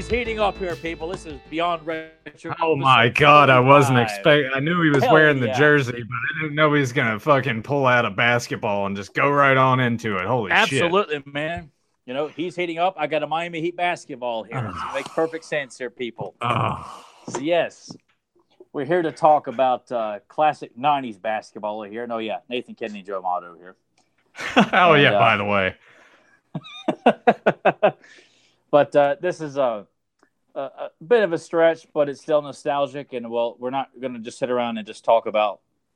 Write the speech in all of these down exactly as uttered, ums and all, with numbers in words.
he's heating up here, people. This is Beyond Retro. Oh my God, I wasn't expecting. I knew he was Hell wearing the yeah. jersey, but I didn't know he was gonna fucking pull out a basketball and just go right on into it. Holy Absolutely, shit! man. You know, he's heating up. I got a Miami Heat basketball here. Oh. It makes perfect sense here, people. Oh. So, yes, we're here to talk about uh, classic nineties basketball here. No, yeah, Nathan Kennedy and Joe Amato here. oh, and, yeah, uh, by the way. But uh, this is a, a, a bit of a stretch, but it's still nostalgic. And, well, we're not going to just sit around and just talk about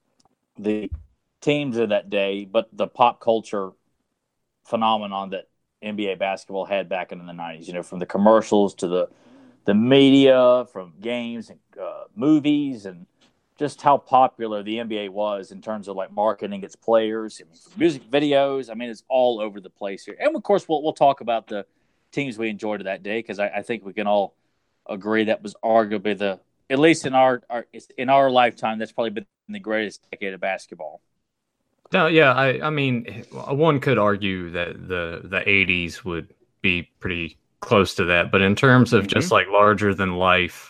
the teams of that day, but the pop culture phenomenon that N B A basketball had back in the nineties, you know, from the commercials to the the media, from games and uh, movies, and just how popular the N B A was in terms of like marketing its players, I mean, music videos. I mean, it's all over the place here. And of course, we'll we'll talk about the teams we enjoyed that day, because I, I think we can all agree that was arguably the, at least in our, our in our lifetime, that's probably been the greatest decade of basketball. No, yeah, I, I mean, one could argue that the the eighties would be pretty close to that, but in terms of mm-hmm. just like larger than life,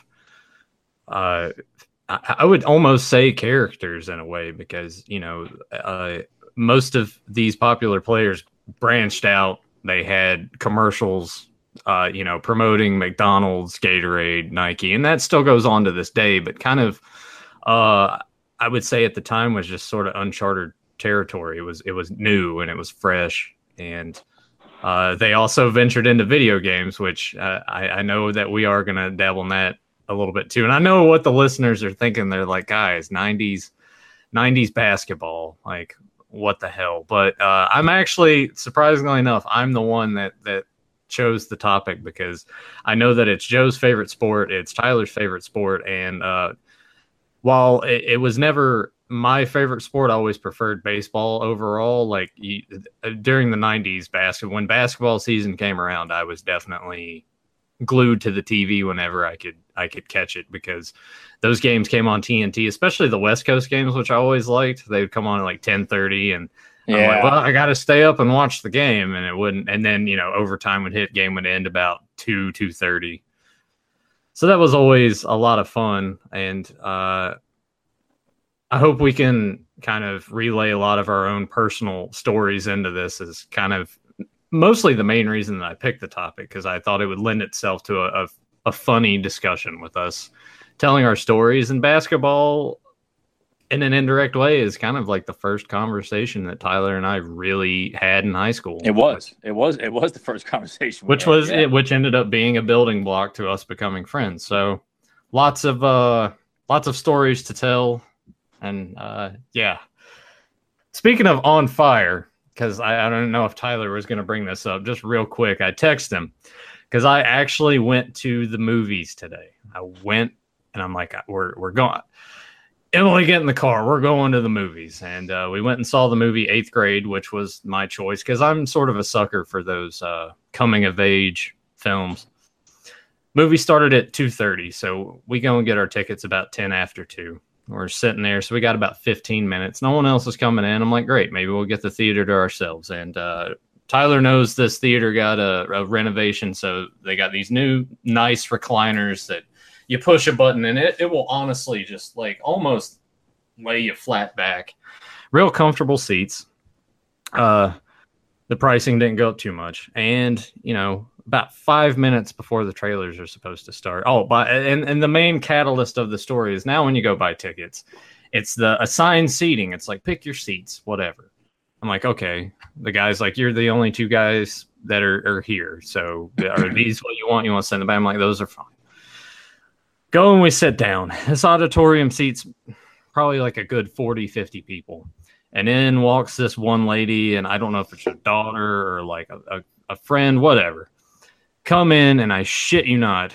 uh, I, I would almost say characters in a way, because you know uh, most of these popular players branched out. They had commercials, uh, you know, promoting McDonald's, Gatorade, Nike, and that still goes on to this day. But kind of, uh, I would say at the time was just sort of uncharted territory. It was it was new and it was fresh, and uh, they also ventured into video games, which uh, I, I know that we are going to dabble in that a little bit too. And I know what the listeners are thinking. They're like, guys, nineties basketball, like what the hell? But uh, I'm actually, surprisingly enough, I'm the one that that chose the topic, because I know that it's Joe's favorite sport, it's Tyler's favorite sport, and uh, while it, it was never my favorite sport, I always preferred baseball overall. Like you, during the nineties basketball, when basketball season came around, I was definitely glued to the T V whenever I could I could catch it, because those games came on T N T, especially the West Coast games, which I always liked. They would come on at like ten thirty, and yeah. I'm like, well, I got to stay up and watch the game, and it wouldn't. And then you know, overtime would hit, game would end about two two thirty. So that was always a lot of fun, and uh, I hope we can kind of relay a lot of our own personal stories into this, as kind of mostly the main reason that I picked the topic, because I thought it would lend itself to a, a, a funny discussion with us telling our stories. And basketball, in an indirect way, is kind of like the first conversation that Tyler and I really had in high school. It was, it was, it was the first conversation, which had, was yeah. it, which ended up being a building block to us becoming friends. So lots of uh, lots of stories to tell, and uh, yeah. Speaking of on fire, because I, I don't know if Tyler was going to bring this up, just real quick, I text him because I actually went to the movies today. I went, and I'm like, we're we're going. Emily, get in the car. We're going to the movies. And uh, we went and saw the movie Eighth Grade, which was my choice because I'm sort of a sucker for those uh, coming-of-age films. Movie started at two thirty, so we go and get our tickets about ten after two. We're sitting there, so we got about fifteen minutes. No one else is coming in. I'm like, great, maybe we'll get the theater to ourselves. And uh, Tyler knows this theater got a, a renovation, so they got these new, nice recliners that you push a button, and it, it will honestly just, like, almost lay you flat back. Real comfortable seats. Uh, the pricing didn't go up too much. And, you know, about five minutes before the trailers are supposed to start. Oh, but and, and the main catalyst of the story is now when you go buy tickets, it's the assigned seating. It's like, pick your seats, whatever. I'm like, okay. The guy's like, you're the only two guys that are, are here. So are these what you want? You want to send them back? I'm like, those are fine. Go and we sit down. This auditorium seats probably like a good forty, fifty people. And in walks this one lady, and I don't know if it's her daughter or like a, a, a friend, whatever. Come in, and I shit you not,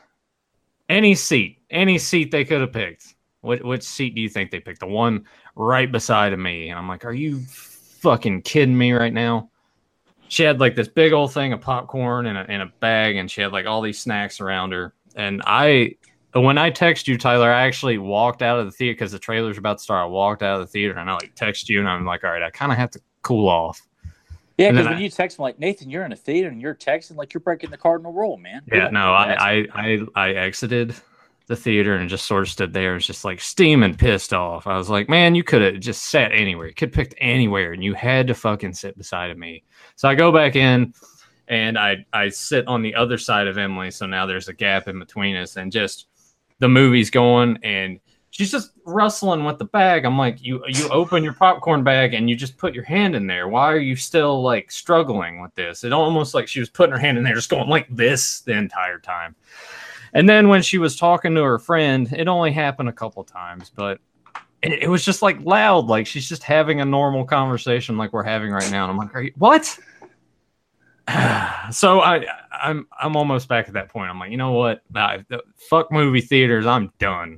any seat, any seat they could have picked. What, which seat do you think they picked? The one right beside of me. And I'm like, are you fucking kidding me right now? She had like this big old thing of popcorn in a, in a bag, and she had like all these snacks around her. And I, when I text you, Tyler, I actually walked out of the theater because the trailer's about to start. I walked out of the theater, and I like text you, and I'm like, all right, I kind of have to cool off. Yeah, And because then when I, you text me like, Nathan, you're in a theater and you're texting like you're breaking the cardinal rule, man. We yeah, don't no, do that. I, I, I, I exited the theater and just sort of stood there, was just like steaming, pissed off. I was like, man, you could have just sat anywhere. You could have picked anywhere, and you had to fucking sit beside of me. So I go back in, and I, I sit on the other side of Emily. So now there's a gap in between us, and just the movie's going, and she's just rustling with the bag. I'm like, you, you open your popcorn bag and you just put your hand in there. Why are you still like struggling with this? It almost like she was putting her hand in there, just going like this the entire time. And then when she was talking to her friend, it only happened a couple times, but it, it was just like loud, like she's just having a normal conversation like we're having right now. And I'm like, are you, what? So I, I'm, I'm almost back at that point. I'm like, you know what? I, fuck movie theaters. I'm done.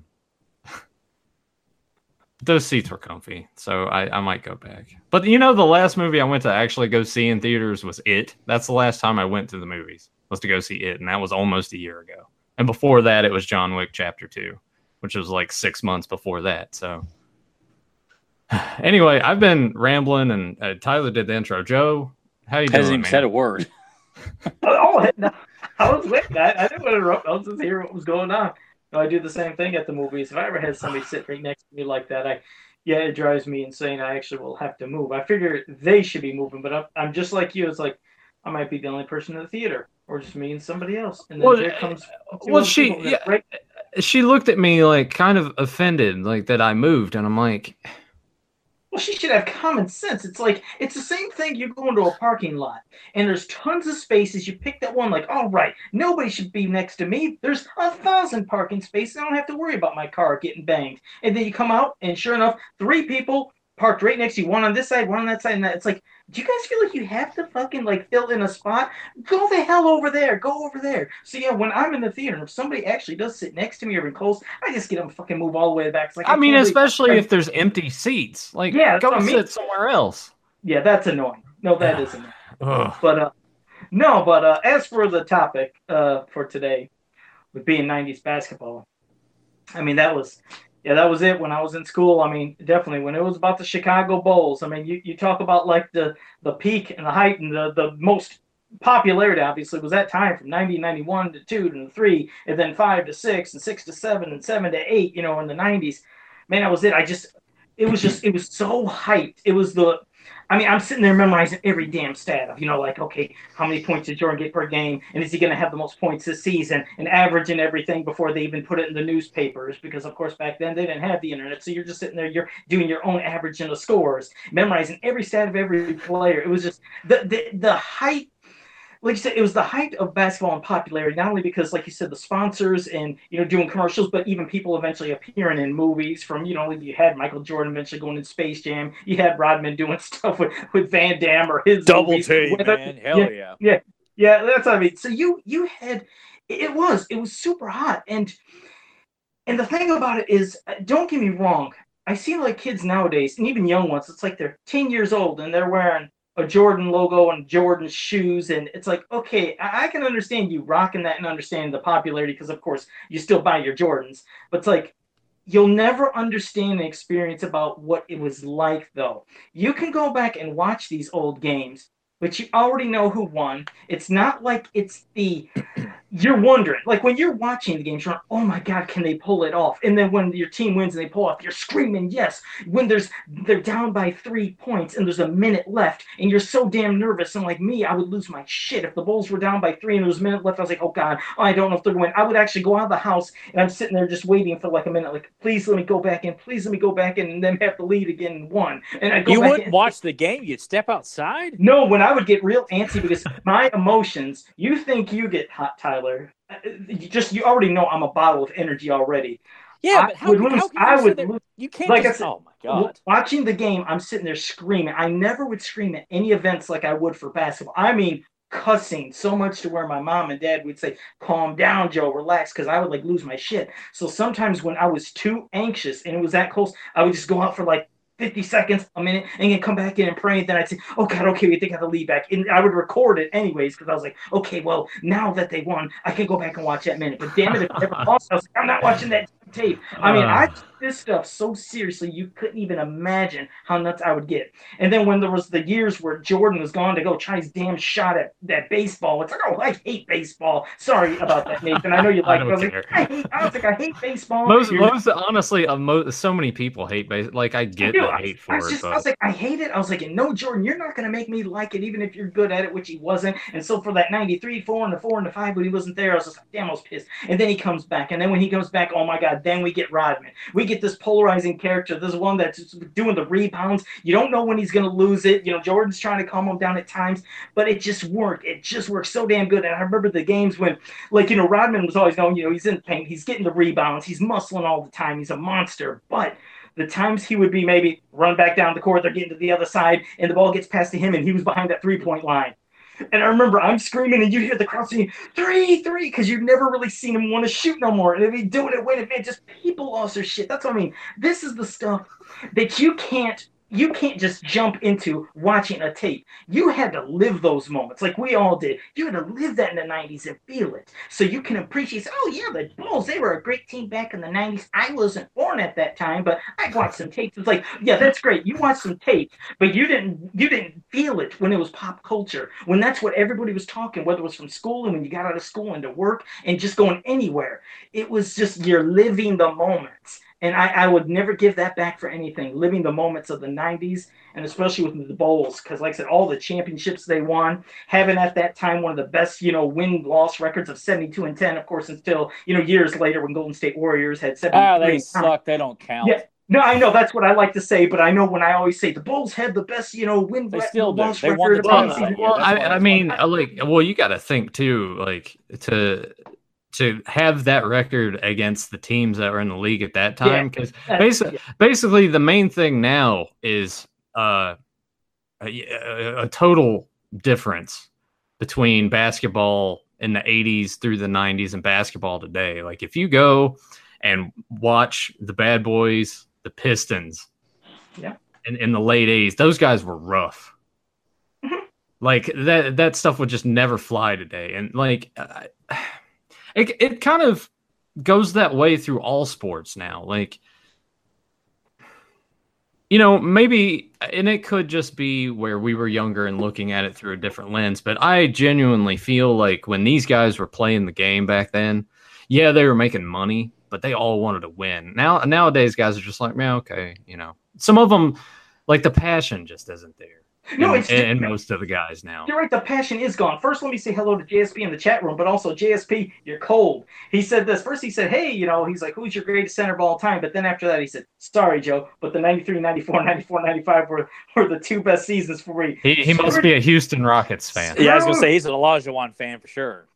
Those seats were comfy, so I, I might go back. But you know, the last movie I went to actually go see in theaters was It. That's the last time I went to the movies, was to go see It, and that was almost a year ago. And before that, it was John Wick Chapter two, which was like six months before that. So anyway, I've been rambling, and uh, Tyler did the intro. Joe, how you Hasn't doing, even man? said a word. Oh, no, I was waiting. I, I didn't want to interrupt. I was just hearing what was going on. No, I do the same thing at the movies. If I ever had somebody sit right next to me like that, I, yeah, it drives me insane. I actually will have to move. I figure they should be moving, but I'm, I'm just like you. It's like I might be the only person in the theater, or just me and somebody else. And then Well, here comes. two well, other she, people, and yeah, it's right. she looked at me like kind of offended, like that I moved, and I'm like, Well, she should have common sense. It's like it's the same thing. You go into a parking lot and there's tons of spaces. You pick that one, like, all right, nobody should be next to me. There's a thousand parking spaces. I don't have to worry about my car getting banged. And then you come out, and sure enough, three people parked right next to you, one on this side, one on that side, and that. It's like, do you guys feel like you have to fucking like fill in a spot? Go the hell over there. Go over there. So yeah, when I'm in the theater, if somebody actually does sit next to me or in close, I just get them fucking move all the way back. It's like, I, I mean, can't especially believe- if there's empty seats, like, Yeah, go that's what I sit mean. somewhere else. Yeah, that's annoying. No, that is annoying. Ugh. But uh, no, but uh, as for the topic uh, for today, with being nineties basketball, I mean that was, yeah, that was it when I was in school. I mean, definitely when it was about the Chicago Bulls. I mean, you, you talk about like the the peak and the height and the the most popularity. Obviously, was that time from nineteen ninety-one to two to three, and then five to six, and six to seven, and seven to eight. You know, in the nineties, man, that was it. I just, it was just, it was so hyped. It was the I mean, I'm sitting there memorizing every damn stat of, you know, like, okay, how many points did Jordan get per game? And is he going to have the most points this season? And averaging everything before they even put it in the newspapers. Because, of course, back then they didn't have the internet. So you're just sitting there, you're doing your own averaging of scores, memorizing every stat of every player. It was just the, the, the height. Like you said, it was the height of basketball and popularity, not only because, like you said, the sponsors and, you know, doing commercials, but even people eventually appearing in movies from, you know, you had Michael Jordan eventually going in Space Jam. You had Rodman doing stuff with, with Van Damme or his Double movies. team, Whether, man. Hell yeah, yeah. yeah. Yeah, that's what I mean. So you you had, it was, it was super hot. And, and the thing about it is, don't get me wrong, I see like kids nowadays, and even young ones, it's like they're ten years old and they're wearing a Jordan logo and Jordan shoes, and it's like, okay, I can understand you rocking that and understanding the popularity because, of course, you still buy your Jordans. But it's like, you'll never understand and experience about what it was like, though. You can go back and watch these old games, but you already know who won. It's not like it's the... You're wondering, like when you're watching the games, you're like, oh my God, can they pull it off? And then when your team wins and they pull off, you're screaming, yes. When there's they're down by three points and there's a minute left and you're so damn nervous. And like me, I would lose my shit. If the Bulls were down by three and there was a minute left, I was like, oh God, oh, I don't know if they're going to win. I would actually go out of the house and I'm sitting there just waiting for like a minute, like, please let me go back in, please let me go back in, and then have the lead again and one. And I go You back wouldn't in. watch the game. You'd step outside. No, when I would get real antsy because my emotions, you think you get hot, Tyler. You just you already know I'm a bottle of energy already. Yeah, I but how, would can- lose. how can you I sit would there? lose. You can't Like I just, said, oh my God. Watching the game, I'm sitting there screaming. I never would scream at any events like I would for basketball. I mean, cussing so much to where my mom and dad would say, calm down, Joe, relax, because I would like lose my shit. So sometimes when I was too anxious and it was that close, I would just go out for like fifty seconds, a minute, and then come back in and pray. And then I'd say, oh God, okay, we think I have the lead back. And I would record it anyways because I was like, okay, well, now that they won, I can go back and watch that minute. But damn it, if they ever lost, I was like, I'm not watching that tape. I mean, I this stuff so seriously you couldn't even imagine how nuts I would get. And then when there was the years where Jordan was gone to go try his damn shot at that baseball, it's like, oh, I hate baseball. Sorry about that, Nathan. I know you like it. I was like, I, hate, I was like, I hate baseball. Most, most honestly, uh, most, so many people hate baseball. Like, I get I the I, hate for I it. Just, but... I was like, I hate it. I was like, no, Jordan, you're not going to make me like it, even if you're good at it, which he wasn't. And so for that ninety-three, four, and the four, and the five, when he wasn't there, I was just like, damn, I was pissed. And then he comes back. And then when he comes back, oh my God, then we get Rodman. We get this polarizing character. This one that's doing the rebounds. You don't know when he's going to lose it. You know, Jordan's trying to calm him down at times, but it just worked. It just worked so damn good. And I remember the games when, like, you know, Rodman was always known, you know, he's in the paint, he's getting the rebounds, he's muscling all the time, he's a monster. But the times he would be maybe run back down the court, they're getting to the other side, and the ball gets passed to him, and he was behind that three-point line. And I remember I'm screaming, and you hear the crowd saying, three, three, because you've never really seen him want to shoot no more. And if he's doing it, wait a minute, just people lost their shit. That's what I mean. This is the stuff that you can't You can't just jump into watching a tape. You had to live those moments like we all did. You had to live that in the nineties and feel it. So you can appreciate, oh, yeah, the Bulls, they were a great team back in the nineties. I wasn't born at that time, but I watched some tapes. It's like, yeah, that's great. You watched some tapes, but you didn't you didn't feel it when it was pop culture, when that's what everybody was talking, whether it was from school and when you got out of school and to work and just going anywhere. It was just you're living the moments. And I, I would never give that back for anything, living the moments of the nineties, and especially with the Bulls, because like I said, all the championships they won, having at that time one of the best, you know, win-loss records of seventy-two and ten, of course, until, you know, years later when Golden State Warriors had seventy-three. Ah, they suck. They don't count. Yeah. No, I know. That's what I like to say, but I know when I always say the Bulls had the best, you know, win they still do. loss They record won the of title the that season. year. Well, I, I mean, I, like, well, you got to think too, like, to to have that record against the teams that were in the league at that time, because yeah, basically, yeah. basically the main thing now is uh, a, a total difference between basketball in the eighties through the nineties and basketball today. Like, if you go and watch the Bad Boys, the Pistons, yeah, in, in the late eighties, those guys were rough. Mm-hmm. Like, that that stuff would just never fly today. And like, uh, it it kind of goes that way through all sports now. Like, you know, maybe, and it could just be where we were younger and looking at it through a different lens, but I genuinely feel like when these guys were playing the game back then, yeah, they were making money, but they all wanted to win. Now, nowadays, guys are just like, man, okay, you know. Some of them, like, the passion just isn't there. No, in, it's in most of the guys now. You're right. The passion is gone. First, let me say hello to J S P in the chat room, but also J S P, you're cold. He said this. First, he said, hey, you know, he's like, who's your greatest center of all time? But then after that, he said, sorry, Joe, but the ninety-three, ninety-four, ninety-four, ninety-five were, were the two best seasons for me. He, he must be a Houston Rockets fan. Yeah, I was going to say he's an Olajuwon fan for sure.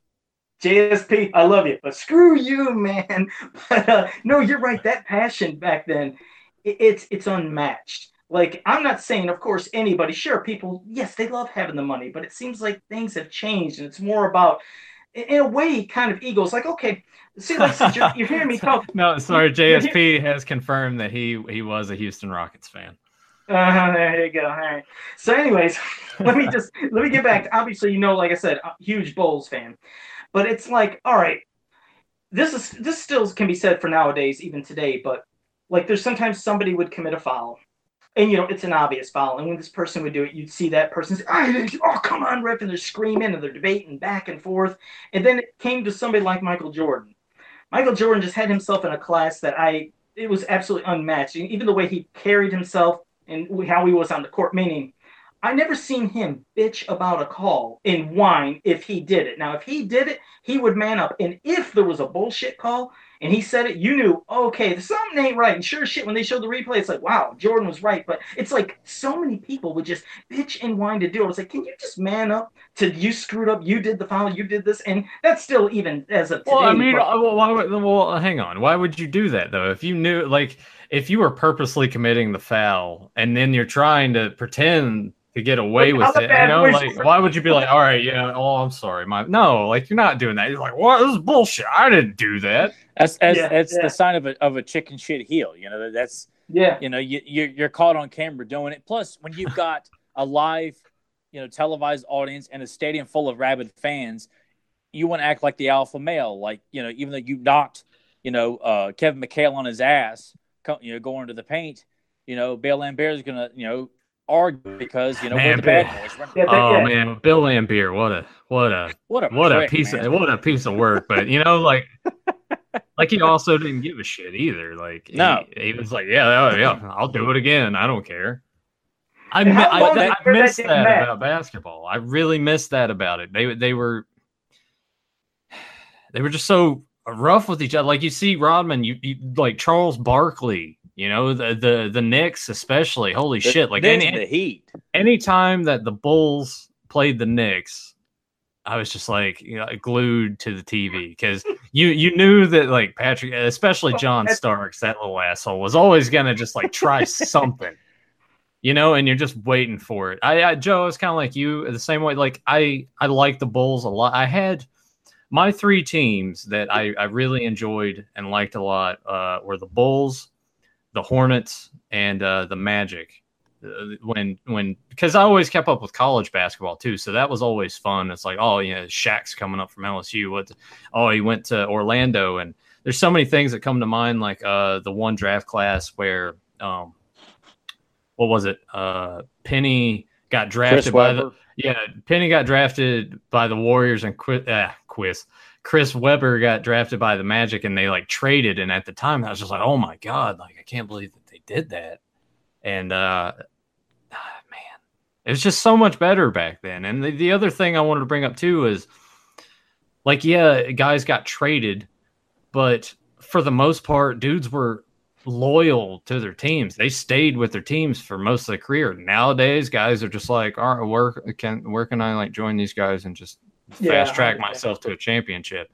J S P, I love you, but screw you, man. But uh, no, you're right. That passion back then, it, it's it's unmatched. Like, I'm not saying, of course, anybody, sure, people, yes, they love having the money, but it seems like things have changed, and it's more about, in a way, kind of egos. Like, okay, see, like, since you're, you're hearing me talk. No, sorry, J S P has confirmed that he he was a Houston Rockets fan. Uh, there you go. All right. So, anyways, let me just, let me get back. Obviously, you know, like I said, a huge Bulls fan. But it's like, all right, this is this still can be said for nowadays, even today, but, like, there's sometimes somebody would commit a foul. And, you know, it's an obvious foul. And when this person would do it, you'd see that person say, oh, come on, ref. And they're screaming and they're debating back and forth. And then it came to somebody like Michael Jordan. Michael Jordan just had himself in a class that I, it was absolutely unmatched. Even the way he carried himself and how he was on the court, meaning I never seen him bitch about a call and whine if he did it. Now, if he did it, he would man up. And if there was a bullshit call, and he said it, you knew, okay, something ain't right. And sure shit, when they showed the replay, it's like, wow, Jordan was right. But it's like so many people would just bitch and whine to do it. It's like, can you just man up to you screwed up, you did the foul, you did this? And that's still even as of today. Well, I mean, but, well, why would, well, hang on. Why would you do that, though? If you knew, like, if you were purposely committing the foul and then you're trying to pretend to get away with it, you know, like, why would you be like, all right, yeah, oh, I'm sorry, my no, like, you're not doing that. You're like, what? This is bullshit. I didn't do that. That's that's, yeah, that's yeah. the sign of a of a chicken shit heel. You know, that's yeah. You know, you you're, you're caught on camera doing it. Plus, when you've got a live, you know, televised audience and a stadium full of rabid fans, you want to act like the alpha male. Like, you know, even though you knocked, you know, uh, Kevin McHale on his ass you know, going to the paint, you know, Bill Laimbeer is going to, you know, argue because, you know, Man, we're the Bill- bad boys. We're- Yeah, they- Oh yeah. man, Bill Laimbeer, what a what a What a what a prick, piece man. of what a piece of work. But you know, like like he also didn't give a shit either. Like he, No. he was like, yeah, oh, yeah, I'll do it again. I don't care. I And mi- how I, long I, did I that missed didn't that matter? about basketball. I really missed that about it. They they were they were just so rough with each other. Like you see Rodman, you, you like Charles Barkley. You know the the the Knicks especially. Holy The shit! Like Knicks any and the Heat. anytime that the Bulls played the Knicks, I was just like, you know, glued to the T V because you you knew that like Patrick, especially John Starks, that little asshole, was always gonna just like try something, you know, and you're just waiting for it. I, I Joe, it's kind of like you, the same way. Like I I like the Bulls a lot. I had my three teams that I I really enjoyed and liked a lot uh, were the Bulls, the Hornets, and uh, the Magic. Uh, when when because I always kept up with college basketball too, so that was always fun. It's like, oh yeah, Shaq's coming up from L S U. What? Oh, he went to Orlando, and there's so many things that come to mind, like uh, the one draft class where um, what was it? Uh, Penny got drafted Chris by Webber. the yeah, Penny got drafted by the Warriors, and Qu- uh, Quiz Chris Webber got drafted by the Magic, and they like traded. And at the time, I was just like, oh my god, like I can't believe that they did that. And uh, man, it was just so much better back then. And the, the other thing I wanted to bring up too is, like, yeah, guys got traded, but for the most part, dudes were loyal to their teams. They stayed with their teams for most of their career. Nowadays, guys are just like, all right, where can where can I like join these guys and just Yeah, fast track one hundred percent. myself to a championship?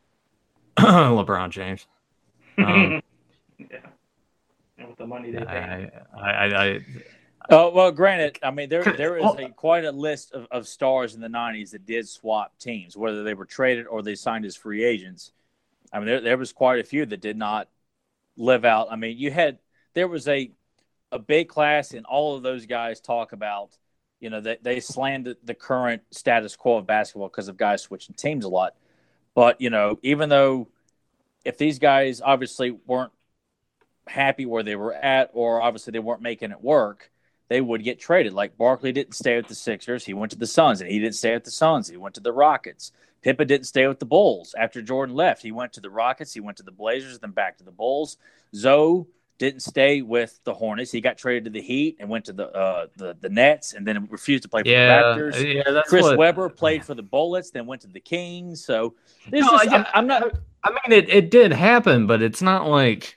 LeBron James. Um, yeah. And with the money they pay. I, I, I, I Oh well, granted, I mean there there is Oh. a quite a list of, of stars in the nineties that did swap teams, whether they were traded or they signed as free agents. I mean there there was quite a few that did not live out. I mean you had there was a a big class, and all of those guys talk about, you know, they they slammed the, the current status quo of basketball because of guys switching teams a lot. But you know, even though if these guys obviously weren't happy where they were at, or obviously they weren't making it work, they would get traded. Like Barkley didn't stay with the Sixers. He went to the Suns, and he didn't stay with the Suns. He went to the Rockets. Pippa didn't stay with the Bulls. After Jordan left, he went to the Rockets. He went to the Blazers, then back to the Bulls. Zoe didn't stay with the Hornets. He got traded to the Heat and went to the uh, the, the Nets, and then refused to play for yeah, the Raptors. yeah, that's Chris what, Webber played for the Bullets, then went to the Kings. So this No, is, yeah, I'm, I'm not. I mean, it, it did happen, but it's not like,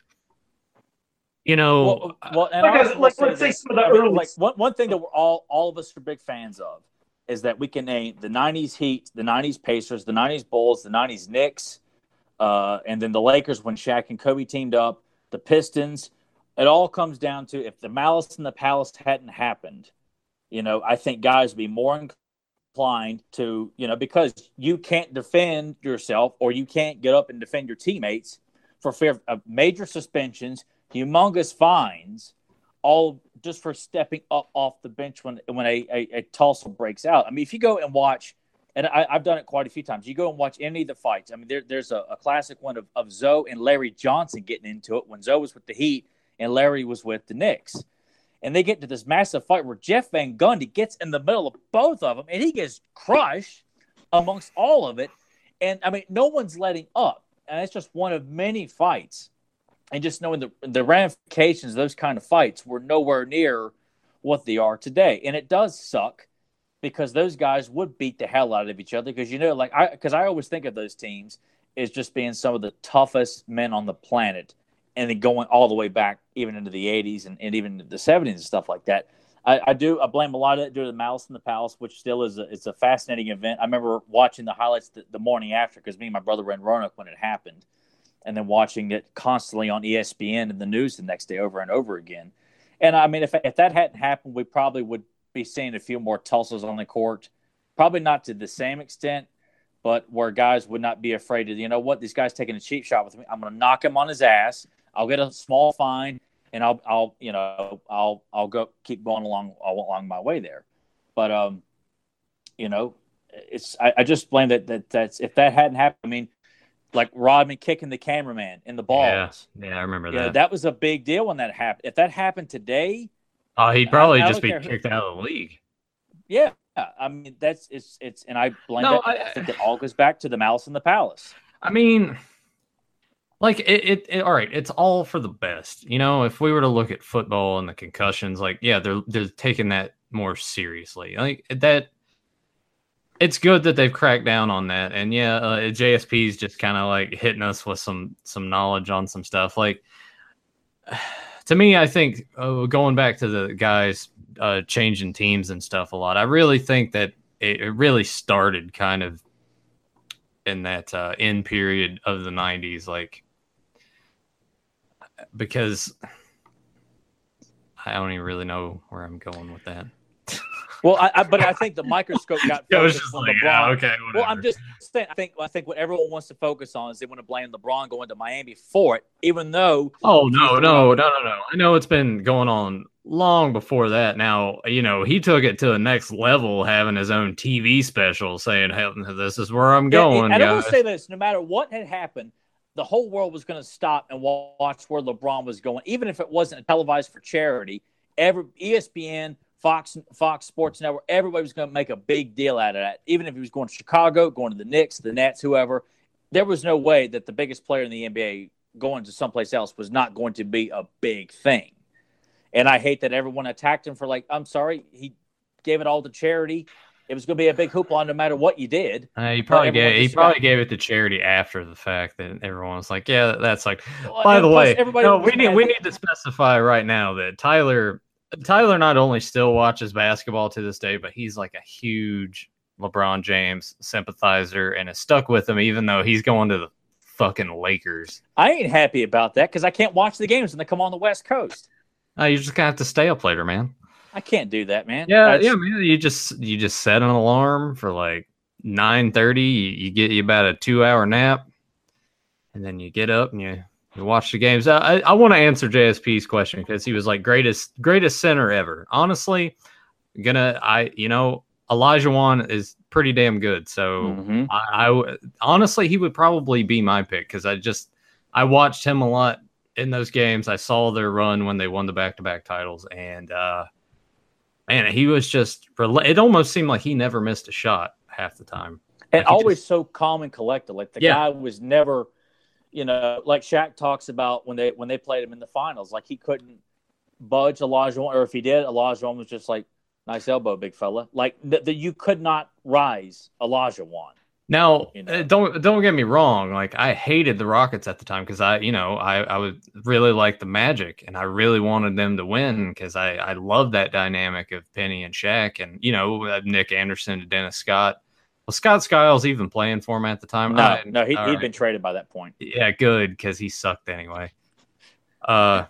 you know, Well, well and Like, I also a- will like, say let's say this, some of the I mean, early- like one, one thing that we're all all of us are big fans of is that we can name the nineties Heat, the nineties Pacers, the nineties Bulls, the nineties Knicks, uh, and then the Lakers when Shaq and Kobe teamed up, the Pistons. It all comes down to if the Malice in the Palace hadn't happened, you know, I think guys would be more inclined to, you know, because you can't defend yourself or you can't get up and defend your teammates for fear of major suspensions, humongous fines, all just for stepping up off the bench when when a, a, a tussle breaks out. I mean, if you go and watch, and I, I've done it quite a few times, you go and watch any of the fights. I mean, there, there's a, a classic one of, of Zoe and Larry Johnson getting into it when Zoe was with the Heat and Larry was with the Knicks. And they get into this massive fight where Jeff Van Gundy gets in the middle of both of them, and he gets crushed amongst all of it. And, I mean, no one's letting up. And it's just one of many fights. And just knowing the, the ramifications of those kind of fights were nowhere near what they are today. And it does suck because those guys would beat the hell out of each other because, you know, like I because I always think of those teams as just being some of the toughest men on the planet, and then going all the way back even into the eighties and, and even the seventies and stuff like that. I, I do I blame a lot of it due to the Malice in the Palace, which still is a, it's a fascinating event. I remember watching the highlights the, the morning after because me and my brother were in Roanoke when it happened, and then watching it constantly on E S P N and the news the next day over and over again. And, I mean, if if that hadn't happened, we probably would be seeing a few more tussles on the court. Probably not to the same extent, but where guys would not be afraid of, you know what, this guy's taking a cheap shot with me. I'm going to knock him on his ass. I'll get a small fine, and I'll, I'll, you know, I'll, I'll go keep going along, along my way there. But, um, you know, it's, I, I just blame that, that that's, if that hadn't happened, I mean, like Rodman kicking the cameraman in the balls. Yeah, yeah I remember you that. Know, that was a big deal when that happened. If that happened today, oh, he'd probably I, I just be kicked out of the league. Yeah, I mean that's it's it's, and I blame no, that. I, I think it all goes back to the Malice in the Palace. I mean, like it, it, it. All right, it's all for the best. You know, if we were to look at football and the concussions, like yeah, they're they're taking that more seriously. Like that. It's good that they've cracked down on that, and yeah, uh, J S P is just kind of like hitting us with some some knowledge on some stuff. Like to me, I think uh, going back to the guys uh, changing teams and stuff a lot. I really think that it, it really started kind of in that uh, end period of the nineties, like because I don't even really know where I'm going with that. Well, I, I, but I think the microscope got yeah, focused just on like, LeBron. Yeah, okay, whatever. Well, I'm just saying. I think I think what everyone wants to focus on is they want to blame LeBron going to Miami for it, even though. Oh no, no, no, no, no! I know it's been going on long before that. Now, you know, he took it to the next level, having his own T V special, saying, "Hey, this is where I'm going." Yeah, and guys. I will say this: no matter what had happened, the whole world was going to stop and watch where LeBron was going, even if it wasn't televised for charity. Every E S P N. Fox Fox Sports Network, everybody was going to make a big deal out of that. Even if he was going to Chicago, going to the Knicks, the Nets, whoever, there was no way that the biggest player in the N B A going to someplace else was not going to be a big thing. And I hate that everyone attacked him for like, I'm sorry, he gave it all to charity. It was going to be a big hoopla no matter what you did. Uh, he probably gave he probably gave it to charity after the fact that everyone was like, yeah, that's like. Well, by the way, no, we need we need to specify right now that Tyler. Tyler not only still watches basketball to this day, but he's like a huge LeBron James sympathizer and is stuck with him, even though he's going to the fucking Lakers. I ain't happy about that because I can't watch the games when they come on the West Coast. Uh, you're just gonna have to stay up later, man. I can't do that, man. Yeah, That's... yeah, man. You just you just set an alarm for like nine thirty. You, you get you about a two hour nap, and then you get up and you. You watch the games. I, I want to answer J S P's question because he was like greatest greatest center ever. Honestly, gonna I you know Olajuwon is pretty damn good. So mm-hmm. I, I honestly he would probably be my pick because I just I watched him a lot in those games. I saw their run when they won the back to back titles, and uh, man, he was just it almost seemed like he never missed a shot half the time, and like always just, so calm and collected. Like the yeah. guy was never. You know, like Shaq talks about when they when they played him in the finals, like he couldn't budge Olajuwon, or if he did, Olajuwon was just like, "Nice elbow, big fella." Like that, you could not rise Olajuwon. Now, you know? don't don't get me wrong. Like I hated the Rockets at the time because I, you know, I I would really like the Magic and I really wanted them to win because I I love that dynamic of Penny and Shaq and you know Nick Anderson and Dennis Scott. Was Scott Skiles even playing for him at the time? No, I, no, he, he'd right. been traded by that point. Yeah, good, because he sucked anyway. Uh,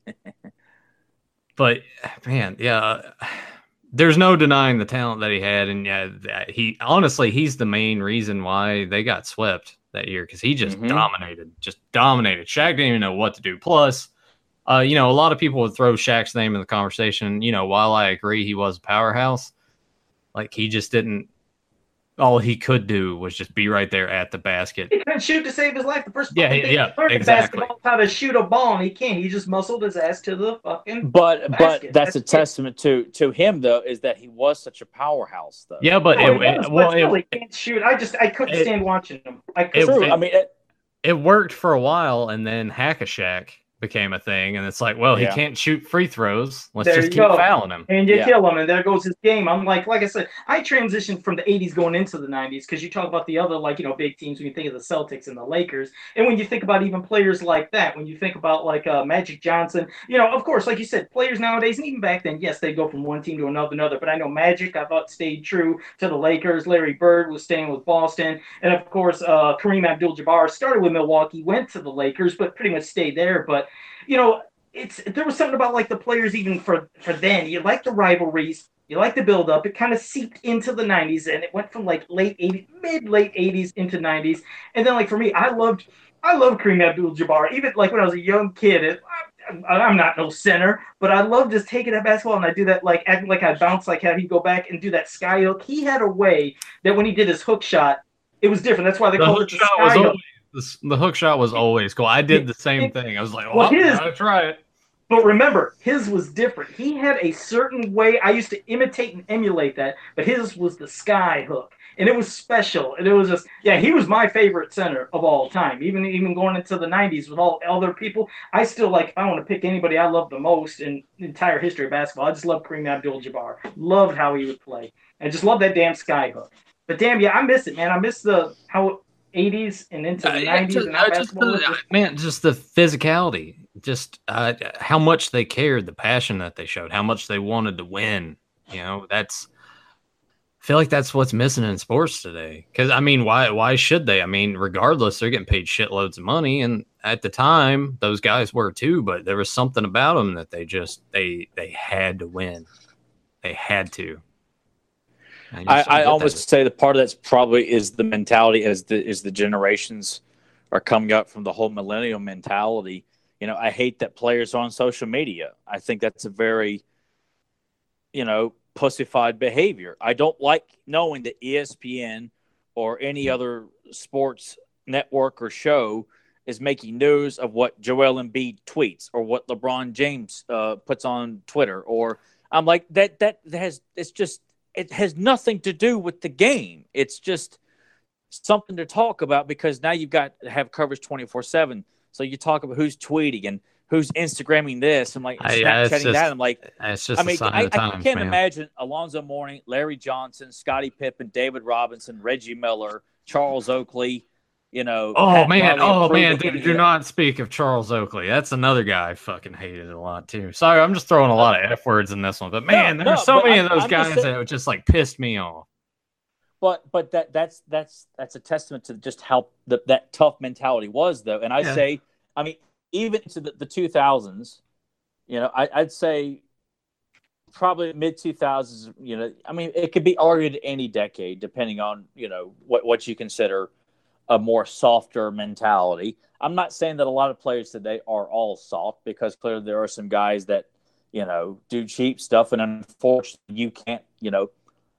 but, man, yeah, there's no denying the talent that he had. And, yeah, he honestly, he's the main reason why they got swept that year because he just mm-hmm. dominated, just dominated. Shaq didn't even know what to do. Plus, uh, you know, a lot of people would throw Shaq's name in the conversation. You know, while I agree he was a powerhouse, like, he just didn't. All he could do was just be right there at the basket. He couldn't shoot to save his life. The first yeah, he yeah, learned exactly. Basketball how to shoot a ball, and he can't. He just muscled his ass to the fucking. But basket. but that's, that's a testament to to him though, is that he was such a powerhouse though. Yeah, but no, it, it was, it, well, but still, it, he can't shoot. I just I couldn't it, stand watching him. I it, couldn't. True. I mean, it, it worked for a while, and then Hack-a-Shaq became a thing, and it's like, well, Yeah. he can't shoot free throws. Let's There just you keep go. fouling him. And you Yeah. kill him, and there goes his game. I'm like, like I said, I transitioned from the eighties going into the nineties because you talk about the other, like, you know, big teams when you think of the Celtics and the Lakers. And when you think about even players like that, when you think about, like, uh, Magic Johnson, you know, of course, like you said, players nowadays, and even back then, yes, they go from one team to another, another. But I know Magic, I thought, stayed true to the Lakers. Larry Bird was staying with Boston. And, of course, uh, Kareem Abdul-Jabbar started with Milwaukee, went to the Lakers, but pretty much stayed there. But, you know, It's there was something about like the players even for, for then. You like the rivalries, you like the build up. It kind of seeped into the nineties, and it went from like late eighties, mid late eighties into nineties. And then like for me, I loved I loved Kareem Abdul-Jabbar. Even like when I was a young kid, it, I, I'm not no center, but I loved just taking that basketball and I do that like acting like I bounce like have he go back and do that sky hook. He had a way that when he did his hook shot, it was different. That's why they The call hook it the shot sky was hook. always the, the hook shot was always cool. I did the same it, thing. I was like, well, well, his, I gotta try it. But remember, his was different. He had a certain way. I used to imitate and emulate that, but his was the sky hook, and it was special. And it was just, yeah, he was my favorite center of all time. Even even going into the nineties with all other people, I still like. If I want to pick anybody I love the most in the entire history of basketball, I just love Kareem Abdul-Jabbar. Loved how he would play, and just love that damn sky hook. But damn, yeah, I miss it, man. I miss the how eighties and into the nineties uh, and how basketball just, was. Man, just the physicality. Just uh, how much they cared, the passion that they showed, how much they wanted to win. You know, that's I feel like that's what's missing in sports today. Because I mean, why why should they? I mean, regardless, they're getting paid shitloads of money, and at the time, those guys were too. But there was something about them that they just they they had to win. They had to. I, I almost say the part of that's probably is the mentality as the is the generations are coming up from the whole millennial mentality. You know, I hate that players are on social media. I think that's a very, you know, pussified behavior. I don't like knowing that E S P N or any other sports network or show is making news of what Joel Embiid tweets or what LeBron James uh, puts on Twitter. Or I'm like, that, that has, it's just, it has nothing to do with the game. It's just something to talk about because now you've got to have coverage twenty-four seven. So you talk about who's tweeting and who's Instagramming this and like I, yeah, Snapchatting just, that. I'm like, it's just I mean, I, times, I can't man. imagine Alonzo Mourning, Larry Johnson, Scottie Pippen, David Robinson, Reggie Miller, Charles Oakley. You know, oh Pat man, Riley oh man, dude, do that. not speak of Charles Oakley. That's another guy I fucking hated a lot too. Sorry, I'm just throwing a lot of F words in this one, but man, no, there's no, so many I'm, of those I'm guys just saying, that would just like pissed me off. But but that that's that's that's a testament to just how the, that tough mentality was, though. And I Yeah. say, I mean, even to the, the two thousands, you know, I, I'd say probably mid two thousands. You know, I mean, it could be argued any decade, depending on you know what what you consider a more softer mentality. I'm not saying that a lot of players today are all soft because clearly there are some guys that you know do cheap stuff, and unfortunately, you can't you know.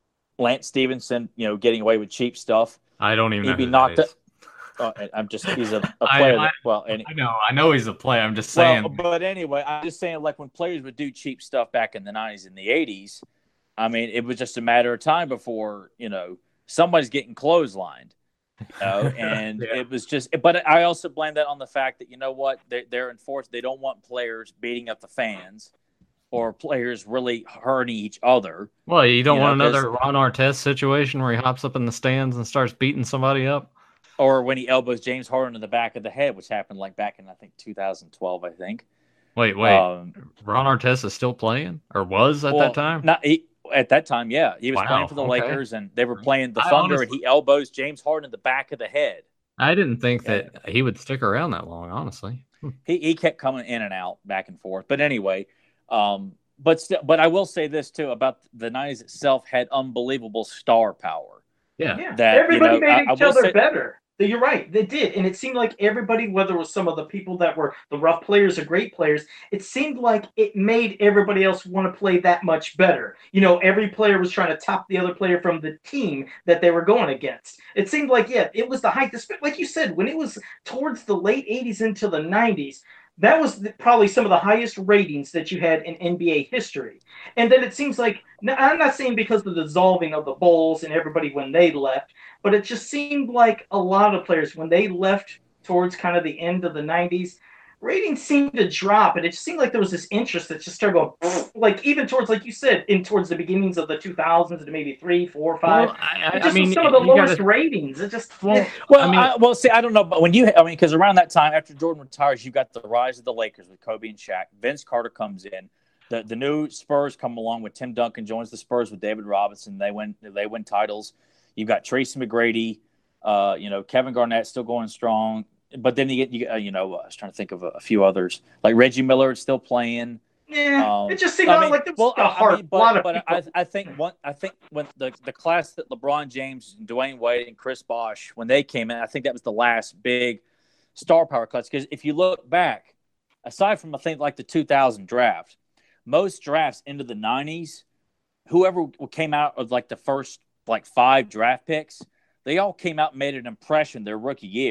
Lance Stevenson, you know, getting away with cheap stuff. I don't even He'd know be who knocked that is. up. Oh, I'm just he's a, a player. I, I, that, well, and, I know, I know he's a player. I'm just saying. Well, but anyway, I'm just saying, like when players would do cheap stuff back in the nineties and the eighties, I mean, it was just a matter of time before you know somebody's getting clotheslined. You know, and yeah. it was just. But I also blame that on the fact that you know what they're, they're enforced. They don't want players beating up the fans. Or players really hurting each other. Well, you don't you want know, another Ron Artest situation where he hops up in the stands and starts beating somebody up? Or when he elbows James Harden in the back of the head, which happened like back in, I think, two thousand twelve, I think. Wait, wait. Um, Ron Artest is still playing? Or was at well, that time? Not he, At that time, yeah. He was Wow, playing for the okay. Lakers, and they were playing the I Thunder, honestly, and he elbows James Harden in the back of the head. I didn't think yeah. that he would stick around that long, honestly. He he kept coming in and out, back and forth. But anyway, um, but still, but I will say this too about the nineties itself had unbelievable star power. Yeah, yeah. That, everybody you know, made I, each I other say, better. You're right, they did, and it seemed like everybody, whether it was some of the people that were the rough players or great players, it seemed like it made everybody else want to play that much better. You know, every player was trying to top the other player from the team that they were going against. It seemed like, yeah, it was the height, like you said, when it was towards the late eighties into the nineties. That was the, probably some of the highest ratings that you had in N B A history. And then it seems like, I'm not saying because of the dissolving of the Bulls and everybody when they left, but it just seemed like a lot of players, when they left towards kind of the end of the nineties, ratings seemed to drop. And it just seemed like there was this interest that just started going, like even towards, like you said, in towards the beginnings of the two thousands to maybe three, four, five. Well, I, I, it just I mean, was some of the lowest gotta, ratings. It just, well, Well, I mean, I, well, see, I don't know, but when you, I mean, because around that time, after Jordan retires, you got the rise of the Lakers with Kobe and Shaq. Vince Carter comes in. The the new Spurs come along with Tim Duncan joins the Spurs with David Robinson. They win they win titles. You've got Tracy McGrady, uh, you know, Kevin Garnett still going strong. But then you get, you, uh, you know, I was trying to think of a, a few others like Reggie Miller is still playing. Yeah, um, it just seemed I mean, like there was well, a hard I mean, but, lot of but people. I, I think one, I think when the the class that LeBron James, and Dwayne Wade, and Chris Bosh when they came in, I think that was the last big star power class. Because if you look back, aside from I think like the two thousand draft, most drafts into the nineties, whoever came out of like the first like five draft picks, they all came out and made an impression their rookie year.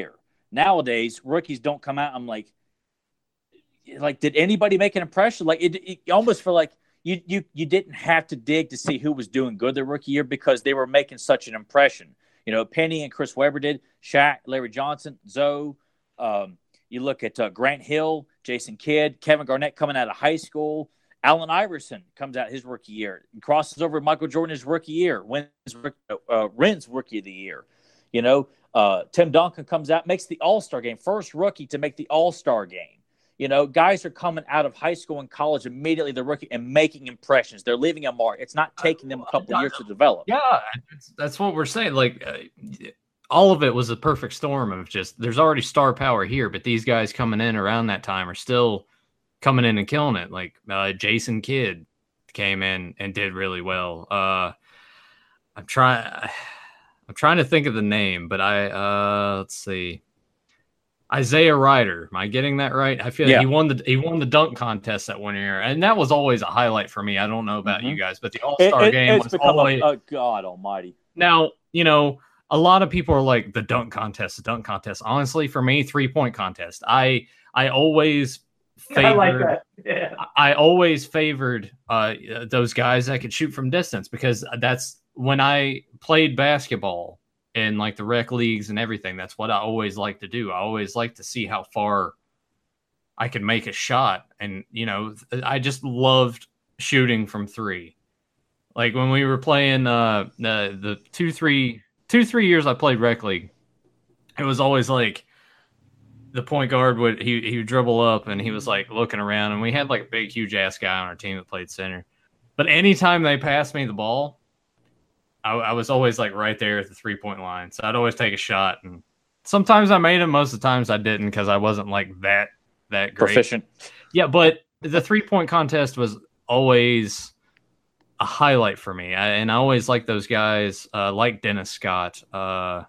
Nowadays, rookies don't come out. I'm like, like, did anybody make an impression? Like, it, it almost feel like you you you didn't have to dig to see who was doing good their rookie year because they were making such an impression. You know, Penny and Chris Webber did. Shaq, Larry Johnson, Zoe. Um, you look at uh, Grant Hill, Jason Kidd, Kevin Garnett coming out of high school. Allen Iverson comes out his rookie year and crosses over Michael Jordan his rookie year, wins uh, Ren's rookie of the year. You know, uh, Tim Duncan comes out, makes the All-Star game, first rookie to make the All-Star game. You know, guys are coming out of high school and college immediately, the rookie, and making impressions. They're leaving a mark. It's not taking them a couple of years to develop. Yeah, that's what we're saying. Like, uh, all of it was a perfect storm of just there's already star power here, but these guys coming in around that time are still coming in and killing it. Like uh, Jason Kidd came in and did really well. Uh, I'm trying. I'm trying to think of the name, but I uh, let's see. Isaiah Ryder. Am I getting that right? I feel yeah. like he won the he won the dunk contest that one year, and that was always a highlight for me. I don't know about mm-hmm. you guys, but the All Star game was always. A, oh God Almighty! Now you know a lot of people are like the dunk contest, the dunk contest. Honestly, for me, three point contest. I I always favored. I like that. Yeah. I always favored uh, those guys that could shoot from distance because that's when I played basketball. In like the rec leagues and everything, that's what I always like to do. I always like to see how far I can make a shot. And, you know, I just loved shooting from three. Like when we were playing uh, the, the two, three, two, three years I played rec league, it was always like the point guard would, he, he would dribble up and he was like looking around and we had like a big, huge ass guy on our team that played center. But anytime they passed me the ball, I, I was always like right there at the three point line. So I'd always take a shot. And sometimes I made them. Most of the times I didn't because I wasn't like that, that great. Proficient. Yeah. But the three point contest was always a highlight for me. I, and I always liked those guys uh, like Dennis Scott, uh,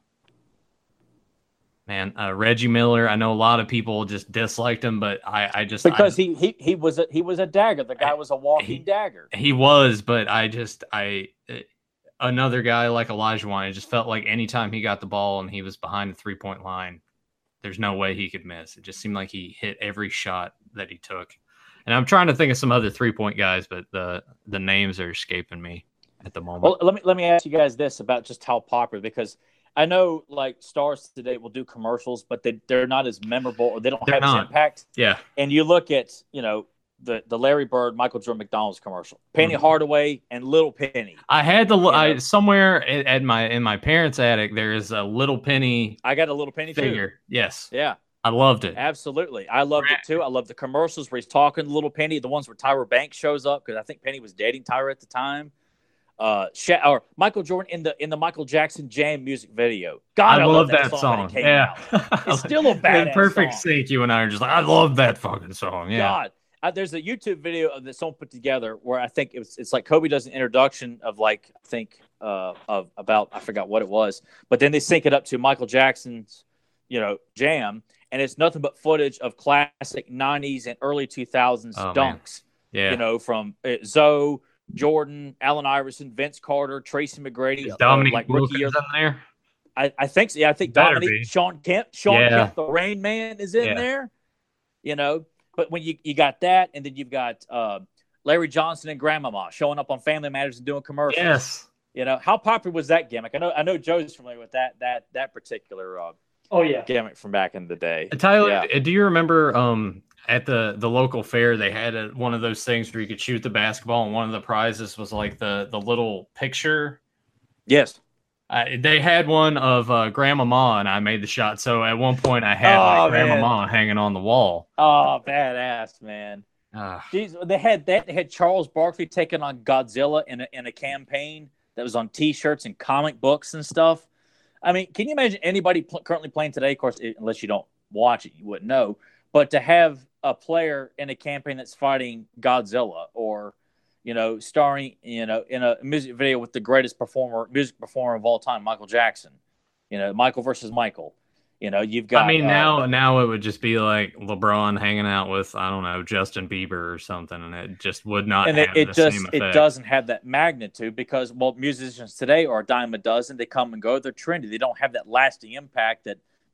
man, uh, Reggie Miller. I know a lot of people just disliked him, but I, I just, because I, he, he, he was a, he was a dagger. The guy was a walking he, dagger. He was, but I just, I, it, another guy like Olajuwon, it just felt like anytime he got the ball and he was behind the three-point line, there's no way he could miss. It just seemed like he hit every shot that he took. And I'm trying to think of some other three-point guys, but the the names are escaping me at the moment. Well, let me let me ask you guys this about just how popular, because I know like stars today will do commercials, but they, they're not as memorable or they don't they're have not. as impact. Yeah. And you look at, you know, the, the Larry Bird, Michael Jordan McDonald's commercial, Penny mm-hmm. Hardaway and Little Penny. I had to look I somewhere at, at my in my parents' attic. There is a Little Penny. I got a Little Penny figure. Too. Yes. Yeah. I loved it. Absolutely. I loved it too. I love the commercials where he's talking to Little Penny, the ones where Tyra Banks shows up because I think Penny was dating Tyra at the time. Uh, Sha- or Michael Jordan in the in the Michael Jackson Jam music video. God, I, I love, love that, that song. song. Yeah, it's still a badass in perfect song. sync. You and I are just like, I love that fucking song. Yeah. God. Uh, there's a YouTube video that someone put together where I think it was, it's like Kobe does an introduction of like I think uh, of about I forgot what it was, but then they sync it up to Michael Jackson's, you know, Jam, and it's nothing but footage of classic nineties and early two thousands oh, dunks. Man. Yeah, you know, from uh, Zoe, Jordan, Allen Iverson, Vince Carter, Tracy McGrady, Dominique uh, like rookie year. In there. I, I think so. Yeah, I think Better Dominique, be. Sean Kemp, Sean yeah. Kemp, the Rain Man is in yeah. there. You know. But when you, you got that, and then you've got uh, Larry Johnson and Grandmama showing up on Family Matters and doing commercials. Yes. You know, how popular was that gimmick? I know I know Joe's familiar with that that that particular uh, oh yeah gimmick from back in the day. Tyler, yeah. do you remember um, at the, the local fair they had a, one of those things where you could shoot the basketball, and one of the prizes was like the, the little picture? Yes. Uh, they had one of uh, Grandmama, and I made the shot. So at one point, I had oh, like, Grandmama hanging on the wall. Oh, badass, man! Uh, Jeez, they had that. They had Charles Barkley taking on Godzilla in a, in a campaign that was on T-shirts and comic books and stuff. I mean, can you imagine anybody pl- currently playing today? Of course, it, unless you don't watch it, you wouldn't know. But to have a player in a campaign that's fighting Godzilla, or you know, starring, you know, in a music video with the greatest performer, music performer of all time, Michael Jackson. You know, Michael versus Michael. You know, you've got. I mean, uh, now now it would just be like LeBron hanging out with I don't know Justin Bieber or something, and it just would not. And have it, it the just same it effect. doesn't have that magnitude because well, musicians today are a dime a dozen. They come and go. They're trendy. They don't have that lasting impact that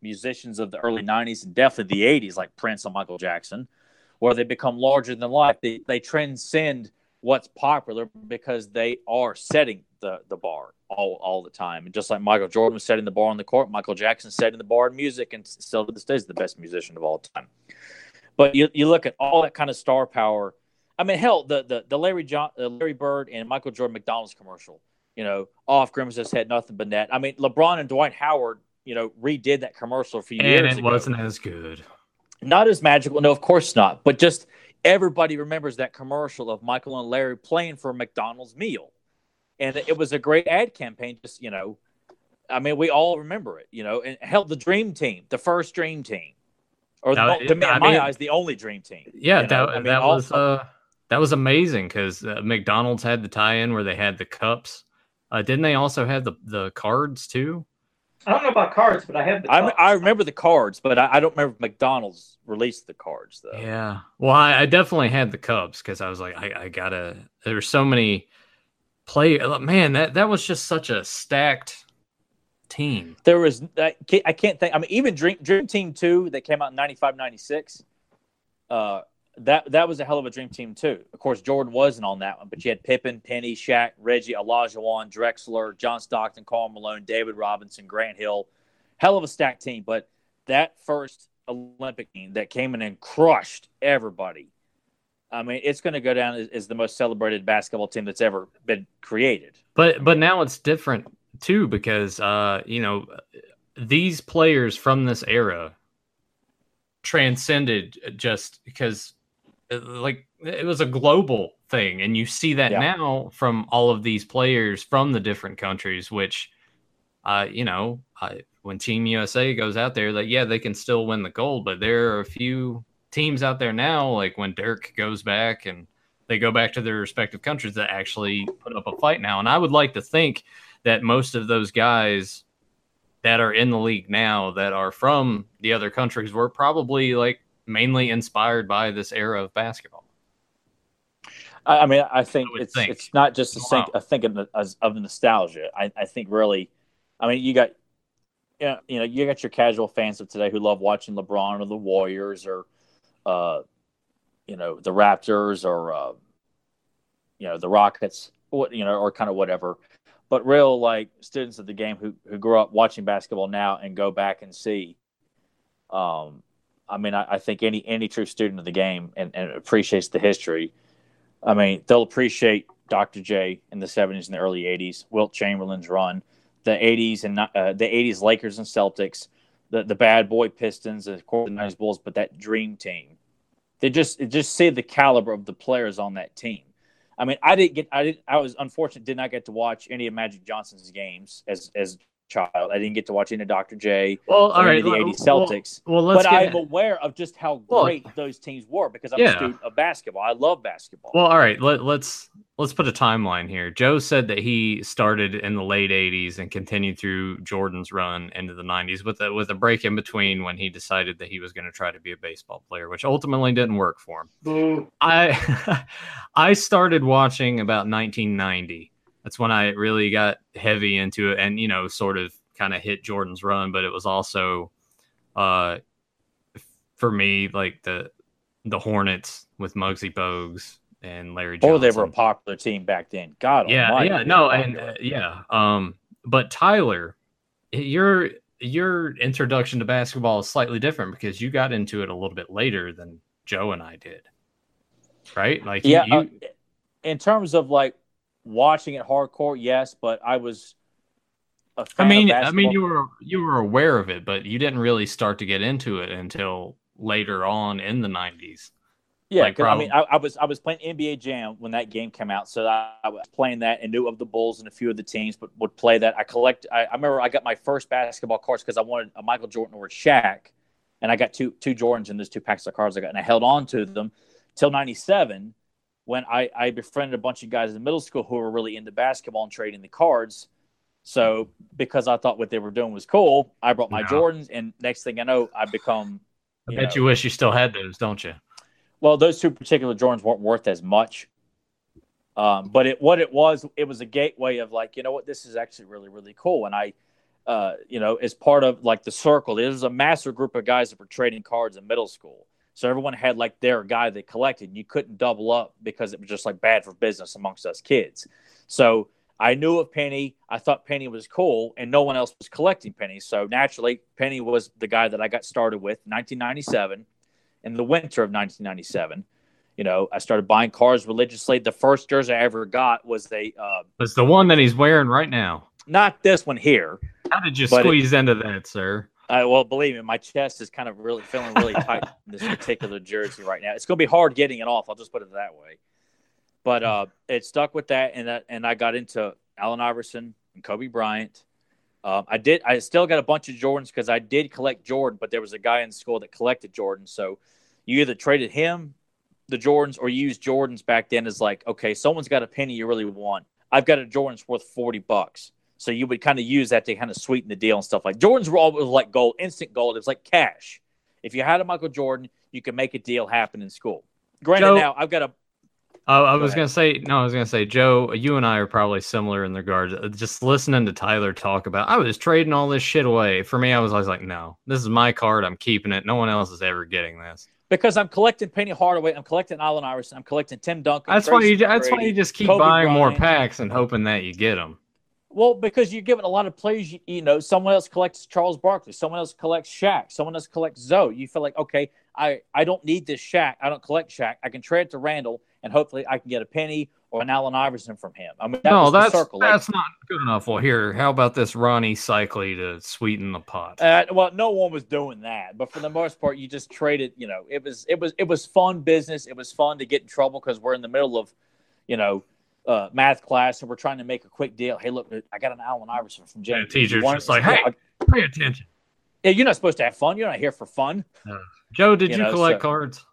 musicians of the early nineties and definitely the eighties, like Prince and Michael Jackson, where they become larger than life. They they transcend what's popular because they are setting the, the bar all, all the time. And just like Michael Jordan was setting the bar on the court, Michael Jackson setting the bar in music, and still to this day is the best musician of all time. But you you look at all that kind of star power. I mean, hell, the the, the Larry John, uh, Larry Bird and Michael Jordan McDonald's commercial, you know, off Grimace's head, nothing but net. I mean, LeBron and Dwight Howard, you know, redid that commercial a few and years it ago. wasn't as good. Not as magical. No, of course not. But just everybody remembers that commercial of Michael and Larry playing for a McDonald's meal. And it was a great ad campaign. Just, you know, I mean, we all remember it, you know, and held the dream team, the first dream team, or Now, the, to me, I in my mean, eyes, the only dream team. Yeah, you know? that, I mean, that all, was uh, that was amazing because uh, McDonald's had the tie-in where they had the cups. Uh, didn't they also have the, the cards too? I don't know about cards, but I have the I, cups. I remember the cards, but I, I don't remember McDonald's released the cards, though. Yeah. Well, I, I definitely had the cups because I was like, I, I gotta. There were so many play. Man, that that was just such a stacked team. There was I can't, I can't think. I mean, even Dream Dream Team two that came out in ninety-five, ninety-six. Uh, that that was a hell of a dream team too. Of course, Jordan wasn't on that one, but you had Pippen, Penny, Shaq, Reggie, Olajuwon, Drexler, John Stockton, Karl Malone, David Robinson, Grant Hill. Hell of a stacked team. But that first Olympic team that came in and crushed everybody. I mean, it's going to go down as, as the most celebrated basketball team that's ever been created. But but now it's different too because uh, you know, these players from this era transcended just because like it was a global thing, and you see that Yeah. now from all of these players from the different countries, which uh, you know, I, when Team U S A goes out there, like yeah, they can still win the gold, but there are a few teams out there now, like when Dirk goes back and they go back to their respective countries that actually put up a fight now. And I would like to think that most of those guys that are in the league now that are from the other countries were probably like mainly inspired by this era of basketball. I, I mean, I think I it's think. it's not just a Wow. think a think of, the- of nostalgia. I, I think really, I mean, you got you know, you know you got your casual fans of today who love watching LeBron or the Warriors or uh, you know the Raptors or uh, you know the Rockets, what you know, or kind of whatever. But real like students of the game who who grew up watching basketball now and go back and see. Um, I mean, I, I think any any true student of the game and, and appreciates the history. I mean, they'll appreciate Doctor J in the seventies and the early eighties, Wilt Chamberlain's run, the eighties and uh, the eighties Lakers and Celtics, the the bad boy Pistons, and of course the nineties Bulls, but that dream team. They just just see the caliber of the players on that team. I mean, I didn't get I didn't I was unfortunate did not get to watch any of Magic Johnson's games as as a child. I didn't get to watch any of Doctor J Well, or all any right. of the well- eighties Celtics. Well, well, let's But get, I'm aware of just how Well, great those teams were because I'm yeah. a student of basketball. I love basketball. Well, all right. Let, let's let's put a timeline here. Joe said that he started in the late eighties and continued through Jordan's run into the nineties with a with a break in between when he decided that he was going to try to be a baseball player, which ultimately didn't work for him. Boo. I I started watching about nineteen ninety. That's when I really got heavy into it, and you know, sort of kind of hit Jordan's run. But it was also, uh, for me, like the the Hornets with Muggsy Bogues and Larry Johnson. Or they were a popular team back then. God yeah, almighty. yeah, they no, were and popular. uh, yeah. Um, but Tyler, your your introduction to basketball is slightly different because you got into it a little bit later than Joe and I did, right? Like, you- yeah, you, uh, in terms of like watching it hardcore, yes, but I was a fan I mean, of I basketball. mean, you were you were aware of it, but you didn't really start to get into it until later on in the nineties. Yeah, like, 'cause, I mean, I, I was I was playing N B A Jam when that game came out, so I, I was playing that and knew of the Bulls and a few of the teams, but would play that. I collect. I, I remember I got my first basketball cards because I wanted a Michael Jordan or a Shaq, and I got two two Jordans in those two packs of cards I got, and I held on to them till ninety-seven when I, I befriended a bunch of guys in middle school who were really into basketball and trading the cards. So because I thought what they were doing was cool, I brought my Yeah. Jordans, and next thing I know, I become. I you bet know, you wish you still had those, don't you? Well, those two particular Jordans weren't worth as much. Um, but it what it was, it was a gateway of like, you know what, this is actually really, really cool. And I uh, you know, as part of like the circle. There was a massive group of guys that were trading cards in middle school. So everyone had like their guy they collected. And you couldn't double up because it was just like bad for business amongst us kids. So I knew of Penny. I thought Penny was cool, and no one else was collecting pennies. So naturally, Penny was the guy that I got started with in nineteen ninety-seven, in the winter of nineteen ninety-seven. You know, I started buying cards religiously. The first jersey I ever got was a. Uh, it's the one that he's wearing right now. Not this one here. How did you squeeze it, into that, sir? Uh, well, believe me, my chest is kind of really feeling really tight in this particular jersey right now. It's going to be hard getting it off. I'll just put it that way. But uh, it stuck with that, and that, and I got into Allen Iverson and Kobe Bryant. Um, I did. I still got a bunch of Jordans because I did collect Jordan, but there was a guy in school that collected Jordan. So you either traded him the Jordans or you used Jordans back then as like, okay, someone's got a penny you really want. I've got a Jordan's worth forty bucks. So you would kind of use that to kind of sweeten the deal and stuff. Like Jordans were always like gold, instant gold. It was like cash. If you had a Michael Jordan, you could make a deal happen in school. Granted, Joe, now I've got a. Uh, I was going to say, no, I was going to say, Joe, you and I are probably similar in regards. Just listening to Tyler talk about, I was trading all this shit away. For me, I was always like, no, this is my card. I'm keeping it. No one else is ever getting this. Because I'm collecting Penny Hardaway, I'm collecting Allen Iverson, I'm collecting Tim Duncan. That's why you. That's why you just keep Kobe buying Bryant. more packs and hoping that you get them. Well, because you're giving a lot of players, you, you know, someone else collects Charles Barkley, someone else collects Shaq, someone else collects Zoe. You feel like, okay, I, I don't need this Shaq. I don't collect Shaq. I can trade it to Randall, and hopefully I can get a Penny or an Allen Iverson from him. I mean, that no, was that's the circle. that's like, not good enough. Well, here, how about this Ronnie Cycli to sweeten the pot? Uh, well, no one was doing that, but for the most part, you just traded. You know, it was it was it was fun business. It was fun to get in trouble because we're in the middle of, you know. Uh, math class, and we're trying to make a quick deal. Hey, look, I got an Allen Iverson from James. Yeah, teacher's just like, hey, pay attention. Yeah, you're not supposed to have fun. You're not here for fun. Uh, Joe, did you, you know, collect so, cards?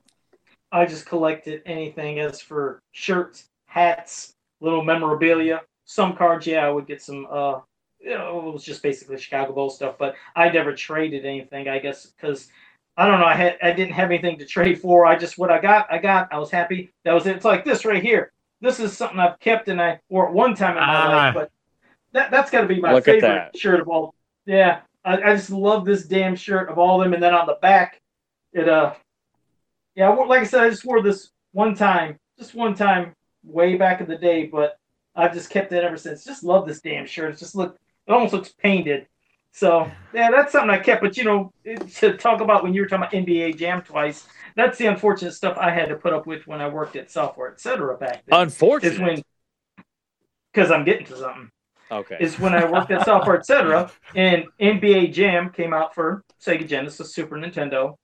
I just collected anything as for shirts, hats, little memorabilia. Some cards, yeah, I would get some. Uh, you know, it was just basically Chicago Bulls stuff, but I never traded anything. I guess because I don't know. I had I didn't have anything to trade for. I just what I got, I got. I was happy. That was it. It's like this right here. This is something I've kept and I wore it one time in my ah. life, but that that's got to be my Look favorite shirt of all. Yeah, I, I just love this damn shirt of all of them. And then on the back, it uh, yeah, like I said, I just wore this one time, just one time, way back in the day. But I've just kept it ever since. Just love this damn shirt. It just look, it almost looks painted. So yeah, that's something I kept. But you know, to talk about when you were talking about N B A Jam twice. That's the unfortunate stuff I had to put up with when I worked at Software, et cetera back then. Unfortunate? Is when, because I'm getting to something. Okay. Is when I worked at Software, et cetera, and N B A Jam came out for Sega Genesis, Super Nintendo.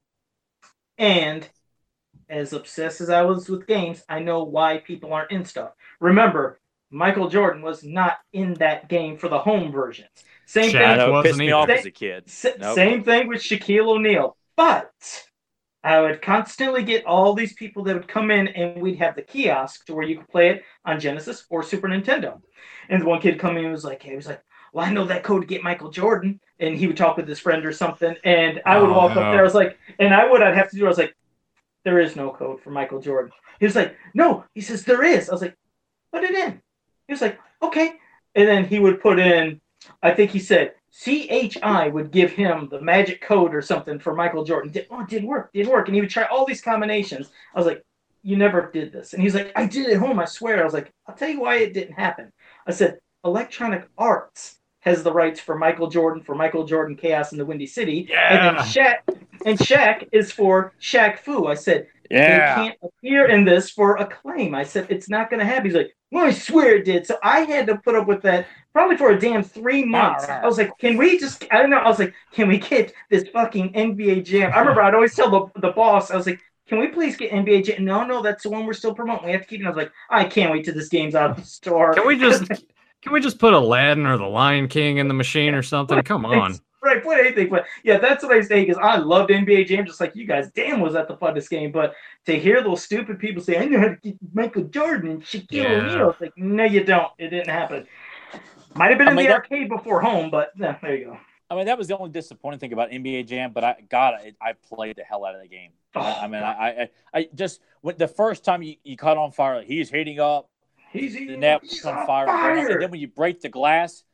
And as obsessed as I was with games, I know why people aren't in stuff. Remember, Michael Jordan was not in that game for the home versions. Same Shaq thing. I know, it pissed me either. off Same, as a kid. nope. Same thing with Shaquille O'Neal. But I would constantly get all these people that would come in, and we'd have the kiosk to where you could play it on Genesis or Super Nintendo. And one kid come in and was like, hey, he was like, well, I know that code to get Michael Jordan. And he would talk with his friend or something. And I would oh, walk no. up there. I was like, and I would, I'd have to do, I was like, there is no code for Michael Jordan. He was like, no. He says, there is. I was like, put it in. He was like, okay. And then he would put in, I think he said, C H I would give him the magic code or something for Michael Jordan. Oh, it didn't work. Didn't work. And he would try all these combinations. I was like, you never did this. And he's like, I did it at home, I swear. I was like, I'll tell you why it didn't happen. I said, Electronic Arts has the rights for Michael Jordan, for Michael Jordan Chaos in the Windy City. Yeah. And then Shaq, and Shaq is for Shaq Fu. I said, Yeah. they can't appear in this for a claim. I said, it's not going to happen. He's like, well, I swear it did. So I had to put up with that probably for a damn three months. I was like, can we just, I don't know. I was like, can we get this fucking N B A Jam? I remember I'd always tell the, the boss, I was like, can we please get N B A Jam? No, no, that's the one we're still promoting. We have to keep it. I was like, I can't wait till this game's out of the store. Can we just, can we just put Aladdin or the Lion King in the machine or something? Come on. Right, put anything, but yeah, that's what I say because I loved N B A Jam just like you guys. Damn, was that the funnest game? But to hear those stupid people say, "I know how to get Michael Jordan and Shaquille Yeah. O'Neal," it's like, no, you don't. It didn't happen. Might have been I in mean, the that- arcade before home, but yeah, there you go. I mean, that was the only disappointing thing about N B A Jam, but I, God, I, I played the hell out of the game. Oh, I mean, I, I, I just when the first time you, you caught on fire, he's heating up, He's the eating. net He's was on on fire, fire. and then when you break the glass,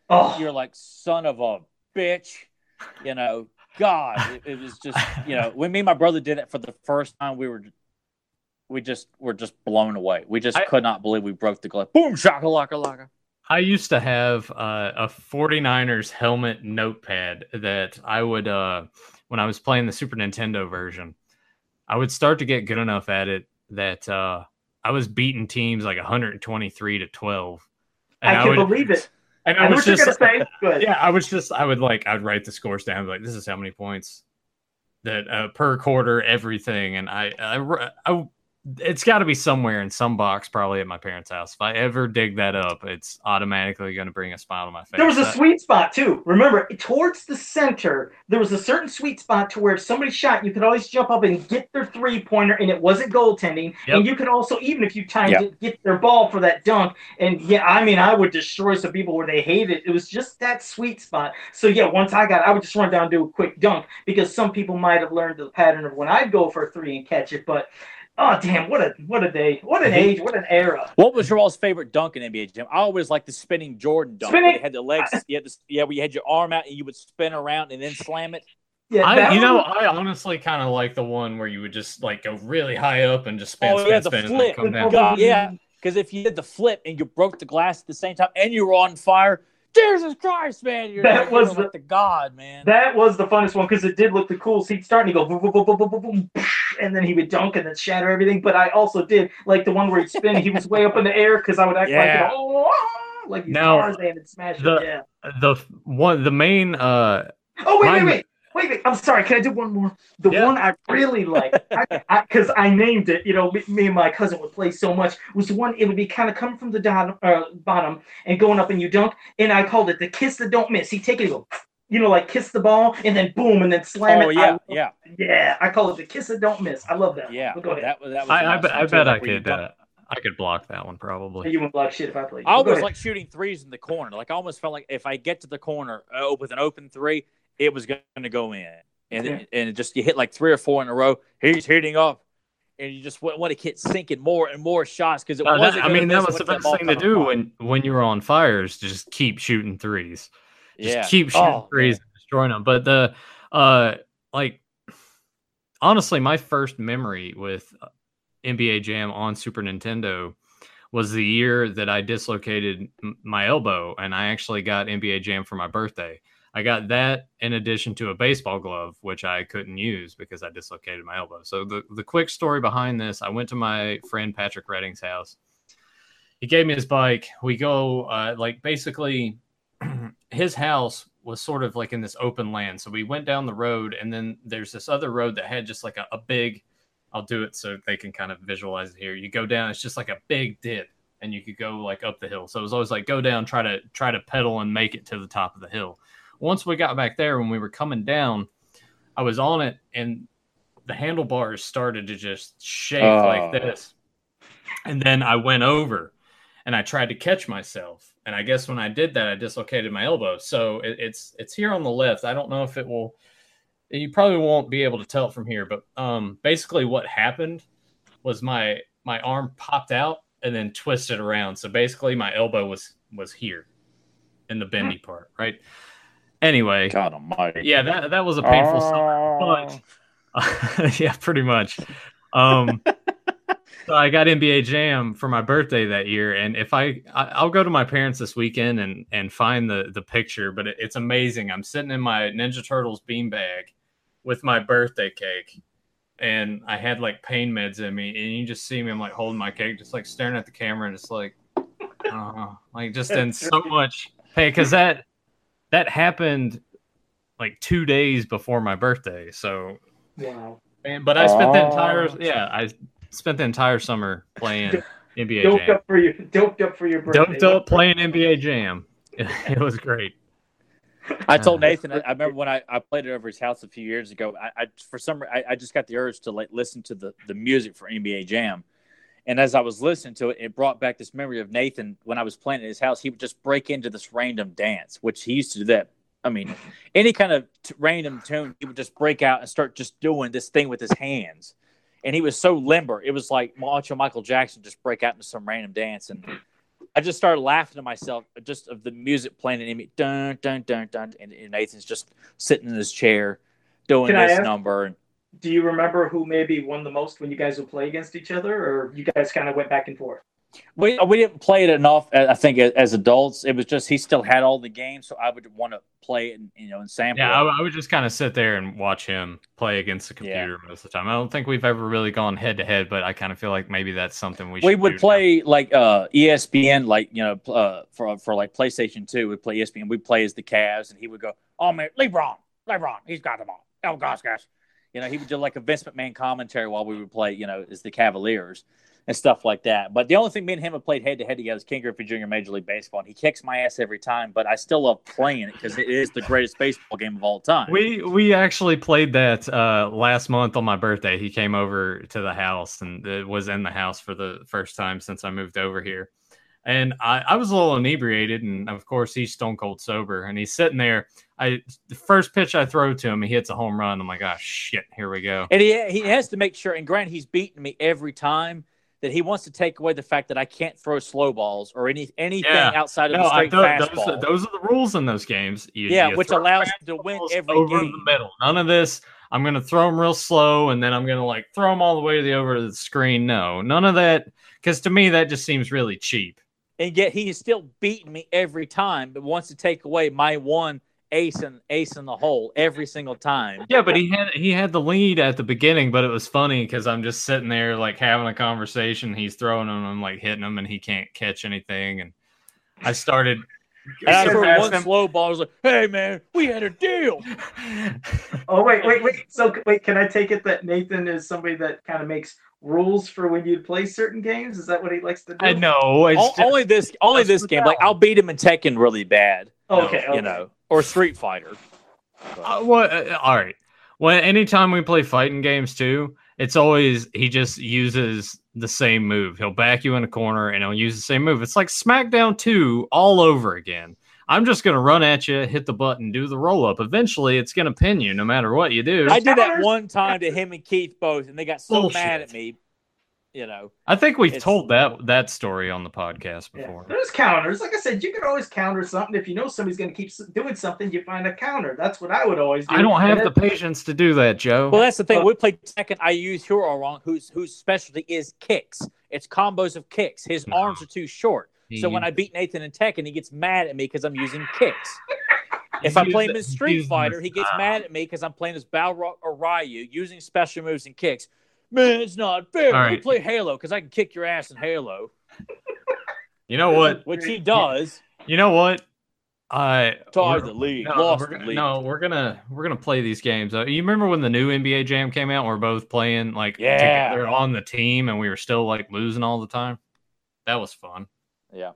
Oh, you're like, son of a bitch, you know. God, it, it was just, you know, when me and my brother did it for the first time, we were, we just were just blown away. We just I, could not believe we broke the glass. Boom, shaka laka laka. I used to have uh, a 49ers helmet notepad that I would, uh, when I was playing the Super Nintendo version, I would start to get good enough at it that uh, I was beating teams like one twenty-three to twelve. And I, I can would, believe it. And I, I was just, gonna say. Good. Yeah, I was just, I would like, I'd write the scores down, like, this is how many points that uh, per quarter, everything. And I, I, I it's got to be somewhere in some box, probably at my parents' house. If I ever dig that up, it's automatically going to bring a smile to my face. There was a that, sweet spot too. Remember, towards the center, there was a certain sweet spot to where if somebody shot, you could always jump up and get their three pointer, and it wasn't goaltending. Yep. And you could also, even if you timed yep. it, get their ball for that dunk. And yeah, I mean, I would destroy some people where they hated it. It was just that sweet spot. So yeah, once I got, I would just run down and do a quick dunk, because some people might have learned the pattern of when I'd go for a three and catch it, but. Oh damn! What a what a day! What an age! What an era! What was your all's favorite dunk in N B A Jam? I always liked the spinning Jordan dunk. Spinning. Where you had the legs. You had this, yeah, where you had your arm out and you would spin around and then slam it. Yeah, I, you know, I honestly kind of like the one where you would just like go really high up and just spin, oh, spin, yeah, spin, the flip. and then come down. God, yeah, because if you did the flip and you broke the glass at the same time and you were on fire. Jesus Christ, man! You're, that you're was like the, the god, man. That was the funnest one because it did look the coolest. He'd start and he'd go boom, boom, boom, boom, boom, boom, boom, and then he would dunk and then shatter everything. But I also did like the one where he'd spin and he was way up in the air because I would act yeah. like, oh, like he's Tarzan and smash the, it. Yeah. The one, the main. Uh, oh wait, wait, wait. Wait, wait, I'm sorry. Can I do one more? The yeah. one I really like, because I, I, I named it, you know, me, me and my cousin would play so much, was the one, it would be kind of coming from the don, uh, bottom and going up and you dunk, and I called it the kiss that don't miss. He take it and go, you know, like kiss the ball and then boom and then slam oh, it. yeah, I, yeah. Yeah, I call it the kiss that don't miss. I love that. Yeah, one. Go ahead. That, that was I, I, I, I bet I could, uh, I could block that one probably. You wouldn't block shit if I played. I always like shooting threes in the corner. Like I almost felt like if I get to the corner uh, with an open three, it was going to go in. And yeah. and just you hit like three or four in a row. He's hitting up, and you just want to keep sinking more and more shots because it uh, wasn't. I mean, that was the best thing to do when when you were on fires. To just keep shooting threes. Just yeah. keep shooting oh, threes man. and destroying them. But the uh, like honestly, my first memory with N B A Jam on Super Nintendo was the year that I dislocated my elbow, and I actually got N B A Jam for my birthday. I got that in addition to a baseball glove, which I couldn't use because I dislocated my elbow. So the, the quick story behind this, I went to my friend Patrick Redding's house. He gave me his bike. We go, uh, like basically his house was sort of like in this open land. So we went down the road, and then there's this other road that had just like a, a big, I'll do it so they can kind of visualize it here. You go down, it's just like a big dip, and you could go like up the hill. So it was always like go down, try to try to pedal and make it to the top of the hill. Once we got back there, when we were coming down, I was on it, and the handlebars started to just shake oh. like this. And then I went over, and I tried to catch myself. And I guess when I did that, I dislocated my elbow. So it, it's it's here on the left. I don't know if it will – you probably won't be able to tell it from here. But um, basically what happened was my my arm popped out and then twisted around. So basically my elbow was was here in the bendy part, right? Anyway, God almighty. Yeah, that that was a painful oh. summer, but uh, yeah, pretty much. Um, so I got N B A Jam for my birthday that year, and if I, I I'll go to my parents this weekend and and find the the picture, but it, it's amazing. I'm sitting in my Ninja Turtles beanbag with my birthday cake, and I had like pain meds in me, and you just see me, I'm like holding my cake, just like staring at the camera, and it's like, uh, like just in so much pain because that. That happened like two days before my birthday. So, wow. And, but I spent the entire yeah I spent the entire summer playing N B A doped Jam. Up for your, doped up for your birthday. Doped up playing N B A Jam. It, it was great. I told Nathan. I remember when I, I played it over his house a few years ago. I, I for some I, I just got the urge to like listen to the the music for N B A Jam. And as I was listening to it, it brought back this memory of Nathan when I was playing at his house. He would just break into this random dance, which he used to do that. I mean, any kind of t- random tune, he would just break out and start just doing this thing with his hands. And he was so limber. It was like watching Michael Jackson just break out into some random dance. And I just started laughing to myself just of the music playing and me dun dun dun dun, and, and Nathan's just sitting in his chair doing Can I this ask- number. And Do you remember who maybe won the most when you guys would play against each other, or you guys kind of went back and forth? we we didn't play it enough. I think as adults, it was just he still had all the games, so I would want to play it and you know and sample. Yeah, it. I, I would just kind of sit there and watch him play against the computer Yeah. most of the time. I don't think we've ever really gone head to head, but I kind of feel like maybe that's something we should We would do play like uh, E S P N, like you know, uh, for for like PlayStation Two. We'd play E S P N. We'd play as the Cavs, and he would go, "Oh man, LeBron, LeBron, he's got the ball. Oh gosh, gosh." You know, he would do like a Vince McMahon commentary while we would play, you know, as the Cavaliers and stuff like that. But the only thing me and him have played head to head together is Ken Griffey Junior Major League Baseball, and he kicks my ass every time. But I still love playing it because it is the greatest baseball game of all time. We we actually played that uh, last month on my birthday. He came over to the house and it was in the house for the first time since I moved over here. And I, I was a little inebriated, and of course he's stone cold sober. And he's sitting there. I the first pitch I throw to him, he hits a home run. I'm like, oh shit, here we go. And he he has to make sure. And Grant, he's beaten me every time. That he wants to take away the fact that I can't throw slow balls or any anything Yeah. outside of No, the I straight th- fastball. those, those are the rules in those games. You, yeah, you which throw allows you to win fastballs every over game. the middle. None of this. I'm gonna throw them real slow, and then I'm gonna like throw them all the way to the over to the screen. No, none of that. Because to me, that just seems really cheap. And yet he is still beating me every time, but wants to take away my one ace and ace in the hole every single time. Yeah, but he had he had the lead at the beginning, but it was funny because I'm just sitting there like having a conversation. He's throwing them, I'm like hitting him, and he can't catch anything. And I started. And I threw asked one him- slow ball. I was like, "Hey man, we had a deal." Oh wait, wait, wait. So wait, can I take it that Nathan is somebody that kind of makes rules for when you play certain games? Is that what he likes to do? I know. It's O- just- only this, only that's this the game. Like I'll beat him in Tekken really bad. Oh, okay, okay. You know, or Street Fighter. Uh, what? Uh, all right. Well, anytime we play fighting games too, it's always he just uses the same move. He'll back you in a corner and he'll use the same move. It's like SmackDown two all over again. I'm just gonna run at you, hit the button, do the roll up. Eventually, it's gonna pin you no matter what you do. I did that one time to him and Keith both, and they got so Bullshit. mad at me. You know, I think we've It's- told that that story on the podcast Yeah. before. There's counters. Like I said, you can always counter something. If you know somebody's going to keep s- doing something, you find a counter. That's what I would always do. I don't have And the then- patience to do that, Joe. well, that's the thing. Uh, we played Tekken. I use Hero wrong, whose whose specialty is kicks. It's combos of kicks. His No. arms are too short. So when I beat Nathan in Tekken, he gets mad at me because I'm using kicks. If I He's play him using- in Street he's Fighter, using he gets style. mad at me because I'm playing as Balrog or Ryu using special moves and kicks. Man, it's not fair. All We right. play Halo because I can kick your ass in Halo, You know what? which he does. You know what? I Tied we're- the league, No, lost we're the gonna, league. no, we're gonna we're gonna play these games. Uh, you remember when the new N B A Jam came out? And we're both playing like Yeah. together on the team, and we were still like losing all the time. That was fun. Yeah,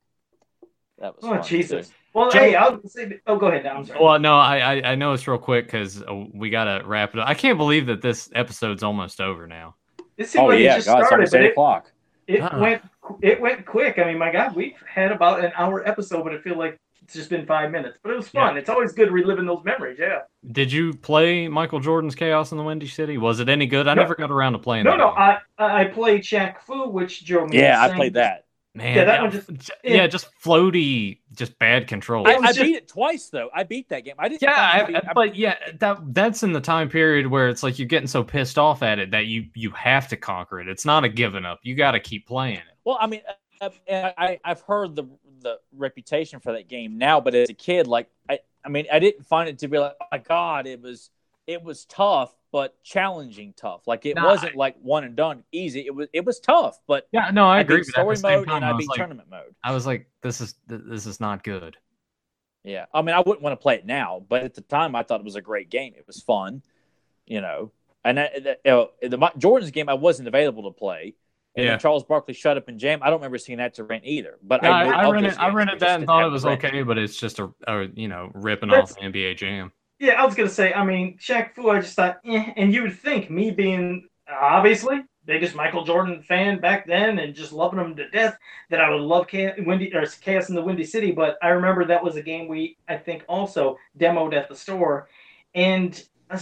that was. Oh, fun, Jesus. too. Well, Joe- hey, I'll say. Oh, go ahead. Now, I'm sorry. Well, no, I I, I know it's real quick because uh, we gotta wrap it up. I can't believe that this episode's almost over now. It seemed Oh like yeah, it just God, it's started, almost but eight it, o'clock. it Ah. went it went quick. I mean, my God, we've had about an hour episode, but it feel like it's just been five minutes. But it was fun. It's always good reliving those memories. Yeah. Did you play Michael Jordan's Chaos in the Windy City? Was it any good? I No. never got around to playing. No, that no, game. I I played Shaq Fu, which drove me. Yeah, I insane. played that. Man, Yeah, that yeah, one just- j- yeah, just floaty, just bad control. I, was I just- beat it twice though. I beat that game. I didn't. Yeah, find I, it to be- I- but yeah, that that's in the time period where it's like you're getting so pissed off at it that you you have to conquer it. It's not a giving up. You got to keep playing it. Well, I mean, uh, uh, I I've heard the the reputation for that game now, but as a kid, like I I mean, I didn't find it to be like, oh my God, it was it was tough, but challenging tough. Like it Nah, wasn't like one and done easy. It was it was tough, but Yeah, no, I, I agree. beat But at story the same mode time, and I I was beat like, tournament mode. I was like, this is th- this is not good. Yeah, I mean, I wouldn't want to play it now, but at the time, I thought it was a great game. It was fun, you know. And that, that, you know, the my- Jordan's game, I wasn't available to play. And Yeah. then Charles Barkley shut up and jam. I don't remember seeing that to rent either. But Yeah, I, I, knew I of rented those I games. rented We that just and didn't thought have it was to rent okay, but it's just a, a you know ripping That's- off N B A Jam. Yeah, I was gonna say. I mean, Shaq Fu. I just thought, eh, and you would think me being obviously biggest Michael Jordan fan back then and just loving him to death that I would love Chaos, Windy or Chaos in the Windy City. But I remember that was a game we I think also demoed at the store, and I was like,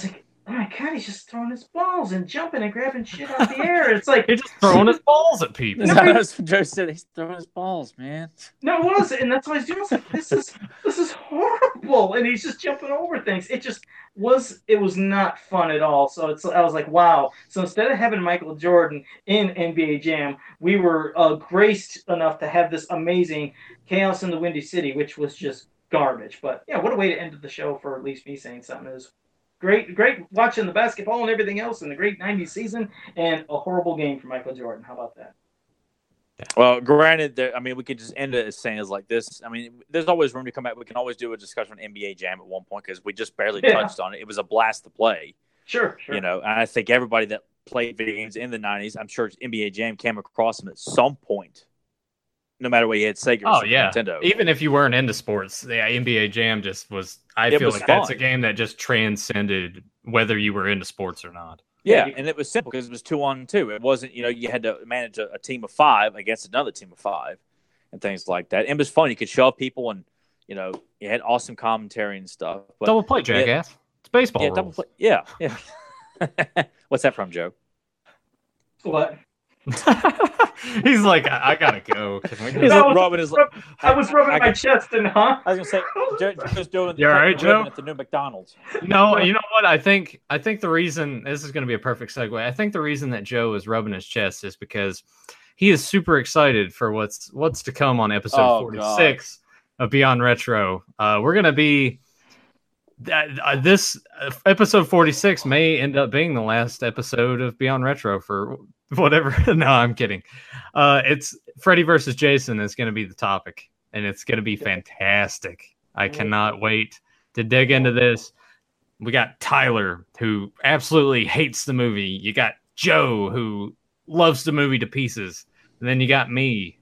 oh my God, he's just throwing his balls and jumping and grabbing shit out the air. It's like He's just throwing his balls at people. That's what Joe said. He's throwing his balls, man. No, it was, and that's why he's doing. I was like, this is this is horrible, and he's just jumping over things. It just was. It was not fun at all. So it's. I was like, wow. So instead of having Michael Jordan in N B A Jam, we were uh, graced enough to have this amazing Chaos in the Windy City, which was just garbage. But yeah, what a way to end the show for at least me saying something. It was great, great watching the basketball and everything else, and the great nineties season, and a horrible game for Michael Jordan. How about that? Well, granted, there, I mean, we could just end it as saying as like this. I mean, there's always room to come back. We can always do a discussion on N B A Jam at one point because we just barely Yeah. touched on it. It was a blast to play, Sure, sure. you know. And I think everybody that played video games in the nineties, I'm sure N B A Jam came across them at some point, no matter what you had Sega or Oh Super yeah, Nintendo. even if you weren't into sports, yeah, N B A Jam just was. I It feel was like that's a fun. game that just transcended whether you were into sports or not. Yeah, Yeah, and it was simple because it was two on two. It wasn't, you know, you had to manage a, a team of five against another team of five and things like that. And it was fun. You could shove people and, you know, you had awesome commentary and stuff. But, Double play, yeah, jackass. It's baseball yeah, rules. double play. Yeah, yeah. What's that from, Joe? What? He's like, I, I gotta go. Can we He's No, go? like was- rubbing his. I was rubbing I- my chest and huh? I was gonna say, Joe, Joe's doing You all right, the ribbon Joe? at the new McDonald's. No, you know what? I think I think the reason this is going to be a perfect segue. I think the reason that Joe is rubbing his chest is because he is super excited for what's what's to come on episode Oh, forty-six of Beyond Retro. Uh, we're going to be uh, this uh, episode forty-six may end up being the last episode of Beyond Retro for whatever. No, I'm kidding. Uh, it's Freddy versus Jason is going to be the topic, and it's going to be fantastic. I cannot wait to dig into this. We got Tyler, who absolutely hates the movie. You got Joe, who loves the movie to pieces. And then you got me,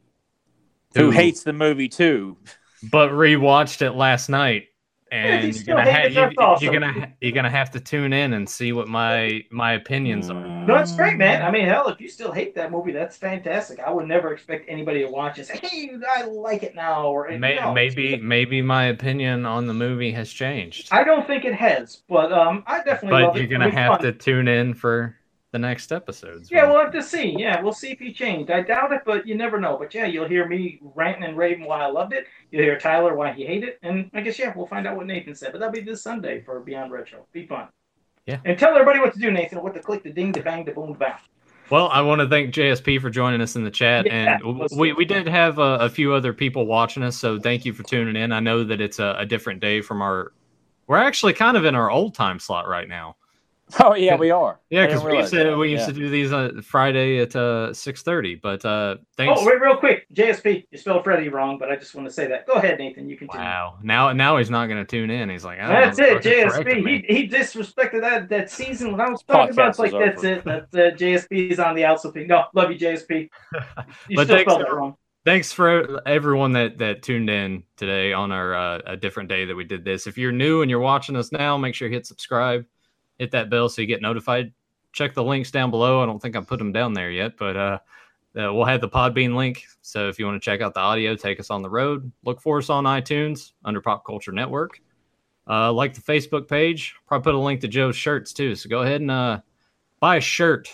Who hates the movie too? but rewatched it last night. And he you're still gonna, ha- hated it, you, that's awesome. you're gonna ha- you're gonna have to tune in and see what my my opinions are. No, it's great, man. I mean, hell, if you still hate that movie, that's fantastic. I would never expect anybody to watch and say, "Hey, I like it now," or May- no. maybe maybe my opinion on the movie has changed. I don't think it has, but um, I definitely But love you're it. gonna It's have fun. to tune in for the next episodes. Yeah, we'll have to see. Yeah, we'll see if he changed. I doubt it, but you never know. But yeah, you'll hear me ranting and raving why I loved it. You'll hear Tyler why he hated it, and I guess yeah, we'll find out what Nathan said. But that'll be this Sunday for Beyond Retro. Be fun. Yeah. And tell everybody what to do, Nathan. What to click, the ding, the bang, the boom, the bang. Well, I want to thank J S P for joining us in the chat, Yeah, and let's we, do it. we did have a, a few other people watching us, so thank you for tuning in. I know that it's a, a different day from our. We're actually kind of in our old time slot right now. Oh yeah, we are. Yeah, I because didn't we used realize to that. we used Yeah. to do these uh, Friday at uh, six thirty. But uh, thanks. Oh, wait, real quick, J S P, you spelled Freddy wrong, but I just want to say that. Go ahead, Nathan. You continue. Wow. Now now he's not going to tune in. He's like, I don't That's know, it, fucking J S corrected P. me. He, he disrespected that that season when I was talking about. It's Podcast like is that's over. it. That's uh, J S P is on the out. So no, love you, J S P. You But still thanks spelled that for- wrong. Thanks for everyone that, that tuned in today on our uh, a different day that we did this. If you're new and you're watching us now, make sure you hit subscribe, hit that bell so you get notified. Check the links down below. I don't think I put them down there yet, but uh, uh, we'll have the Podbean link. So if you want to check out the audio, take us on the road. Look for us on iTunes under Pop Culture Network. Uh, like the Facebook page. Probably put a link to Joe's shirts too. So go ahead and uh, buy a shirt.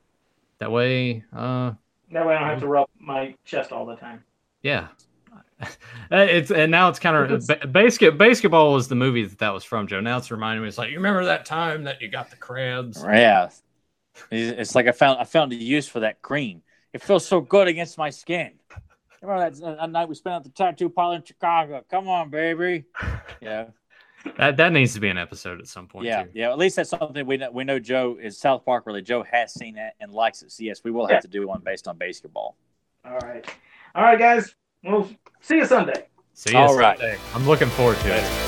That way, uh, That way I don't have to rub my chest all the time. yeah. It's and now it's kind of basket basketball was the movie that that was from, Joe. Now it's reminding me. It's like, you remember that time that you got the crabs? Yeah, it's like I found I found a use for that cream. It feels so good against my skin. Remember that, that night we spent at the tattoo parlor in Chicago? Come on, baby. Yeah, That that needs to be an episode at some point. yeah, too. yeah. At least that's something we know. We know Joe is South Park really. Joe has seen that and likes it. So yes, we will have Yeah. to do one based on basketball. All right. All right, guys. We'll see you Sunday. See you All right. Sunday. I'm looking forward to it. Later.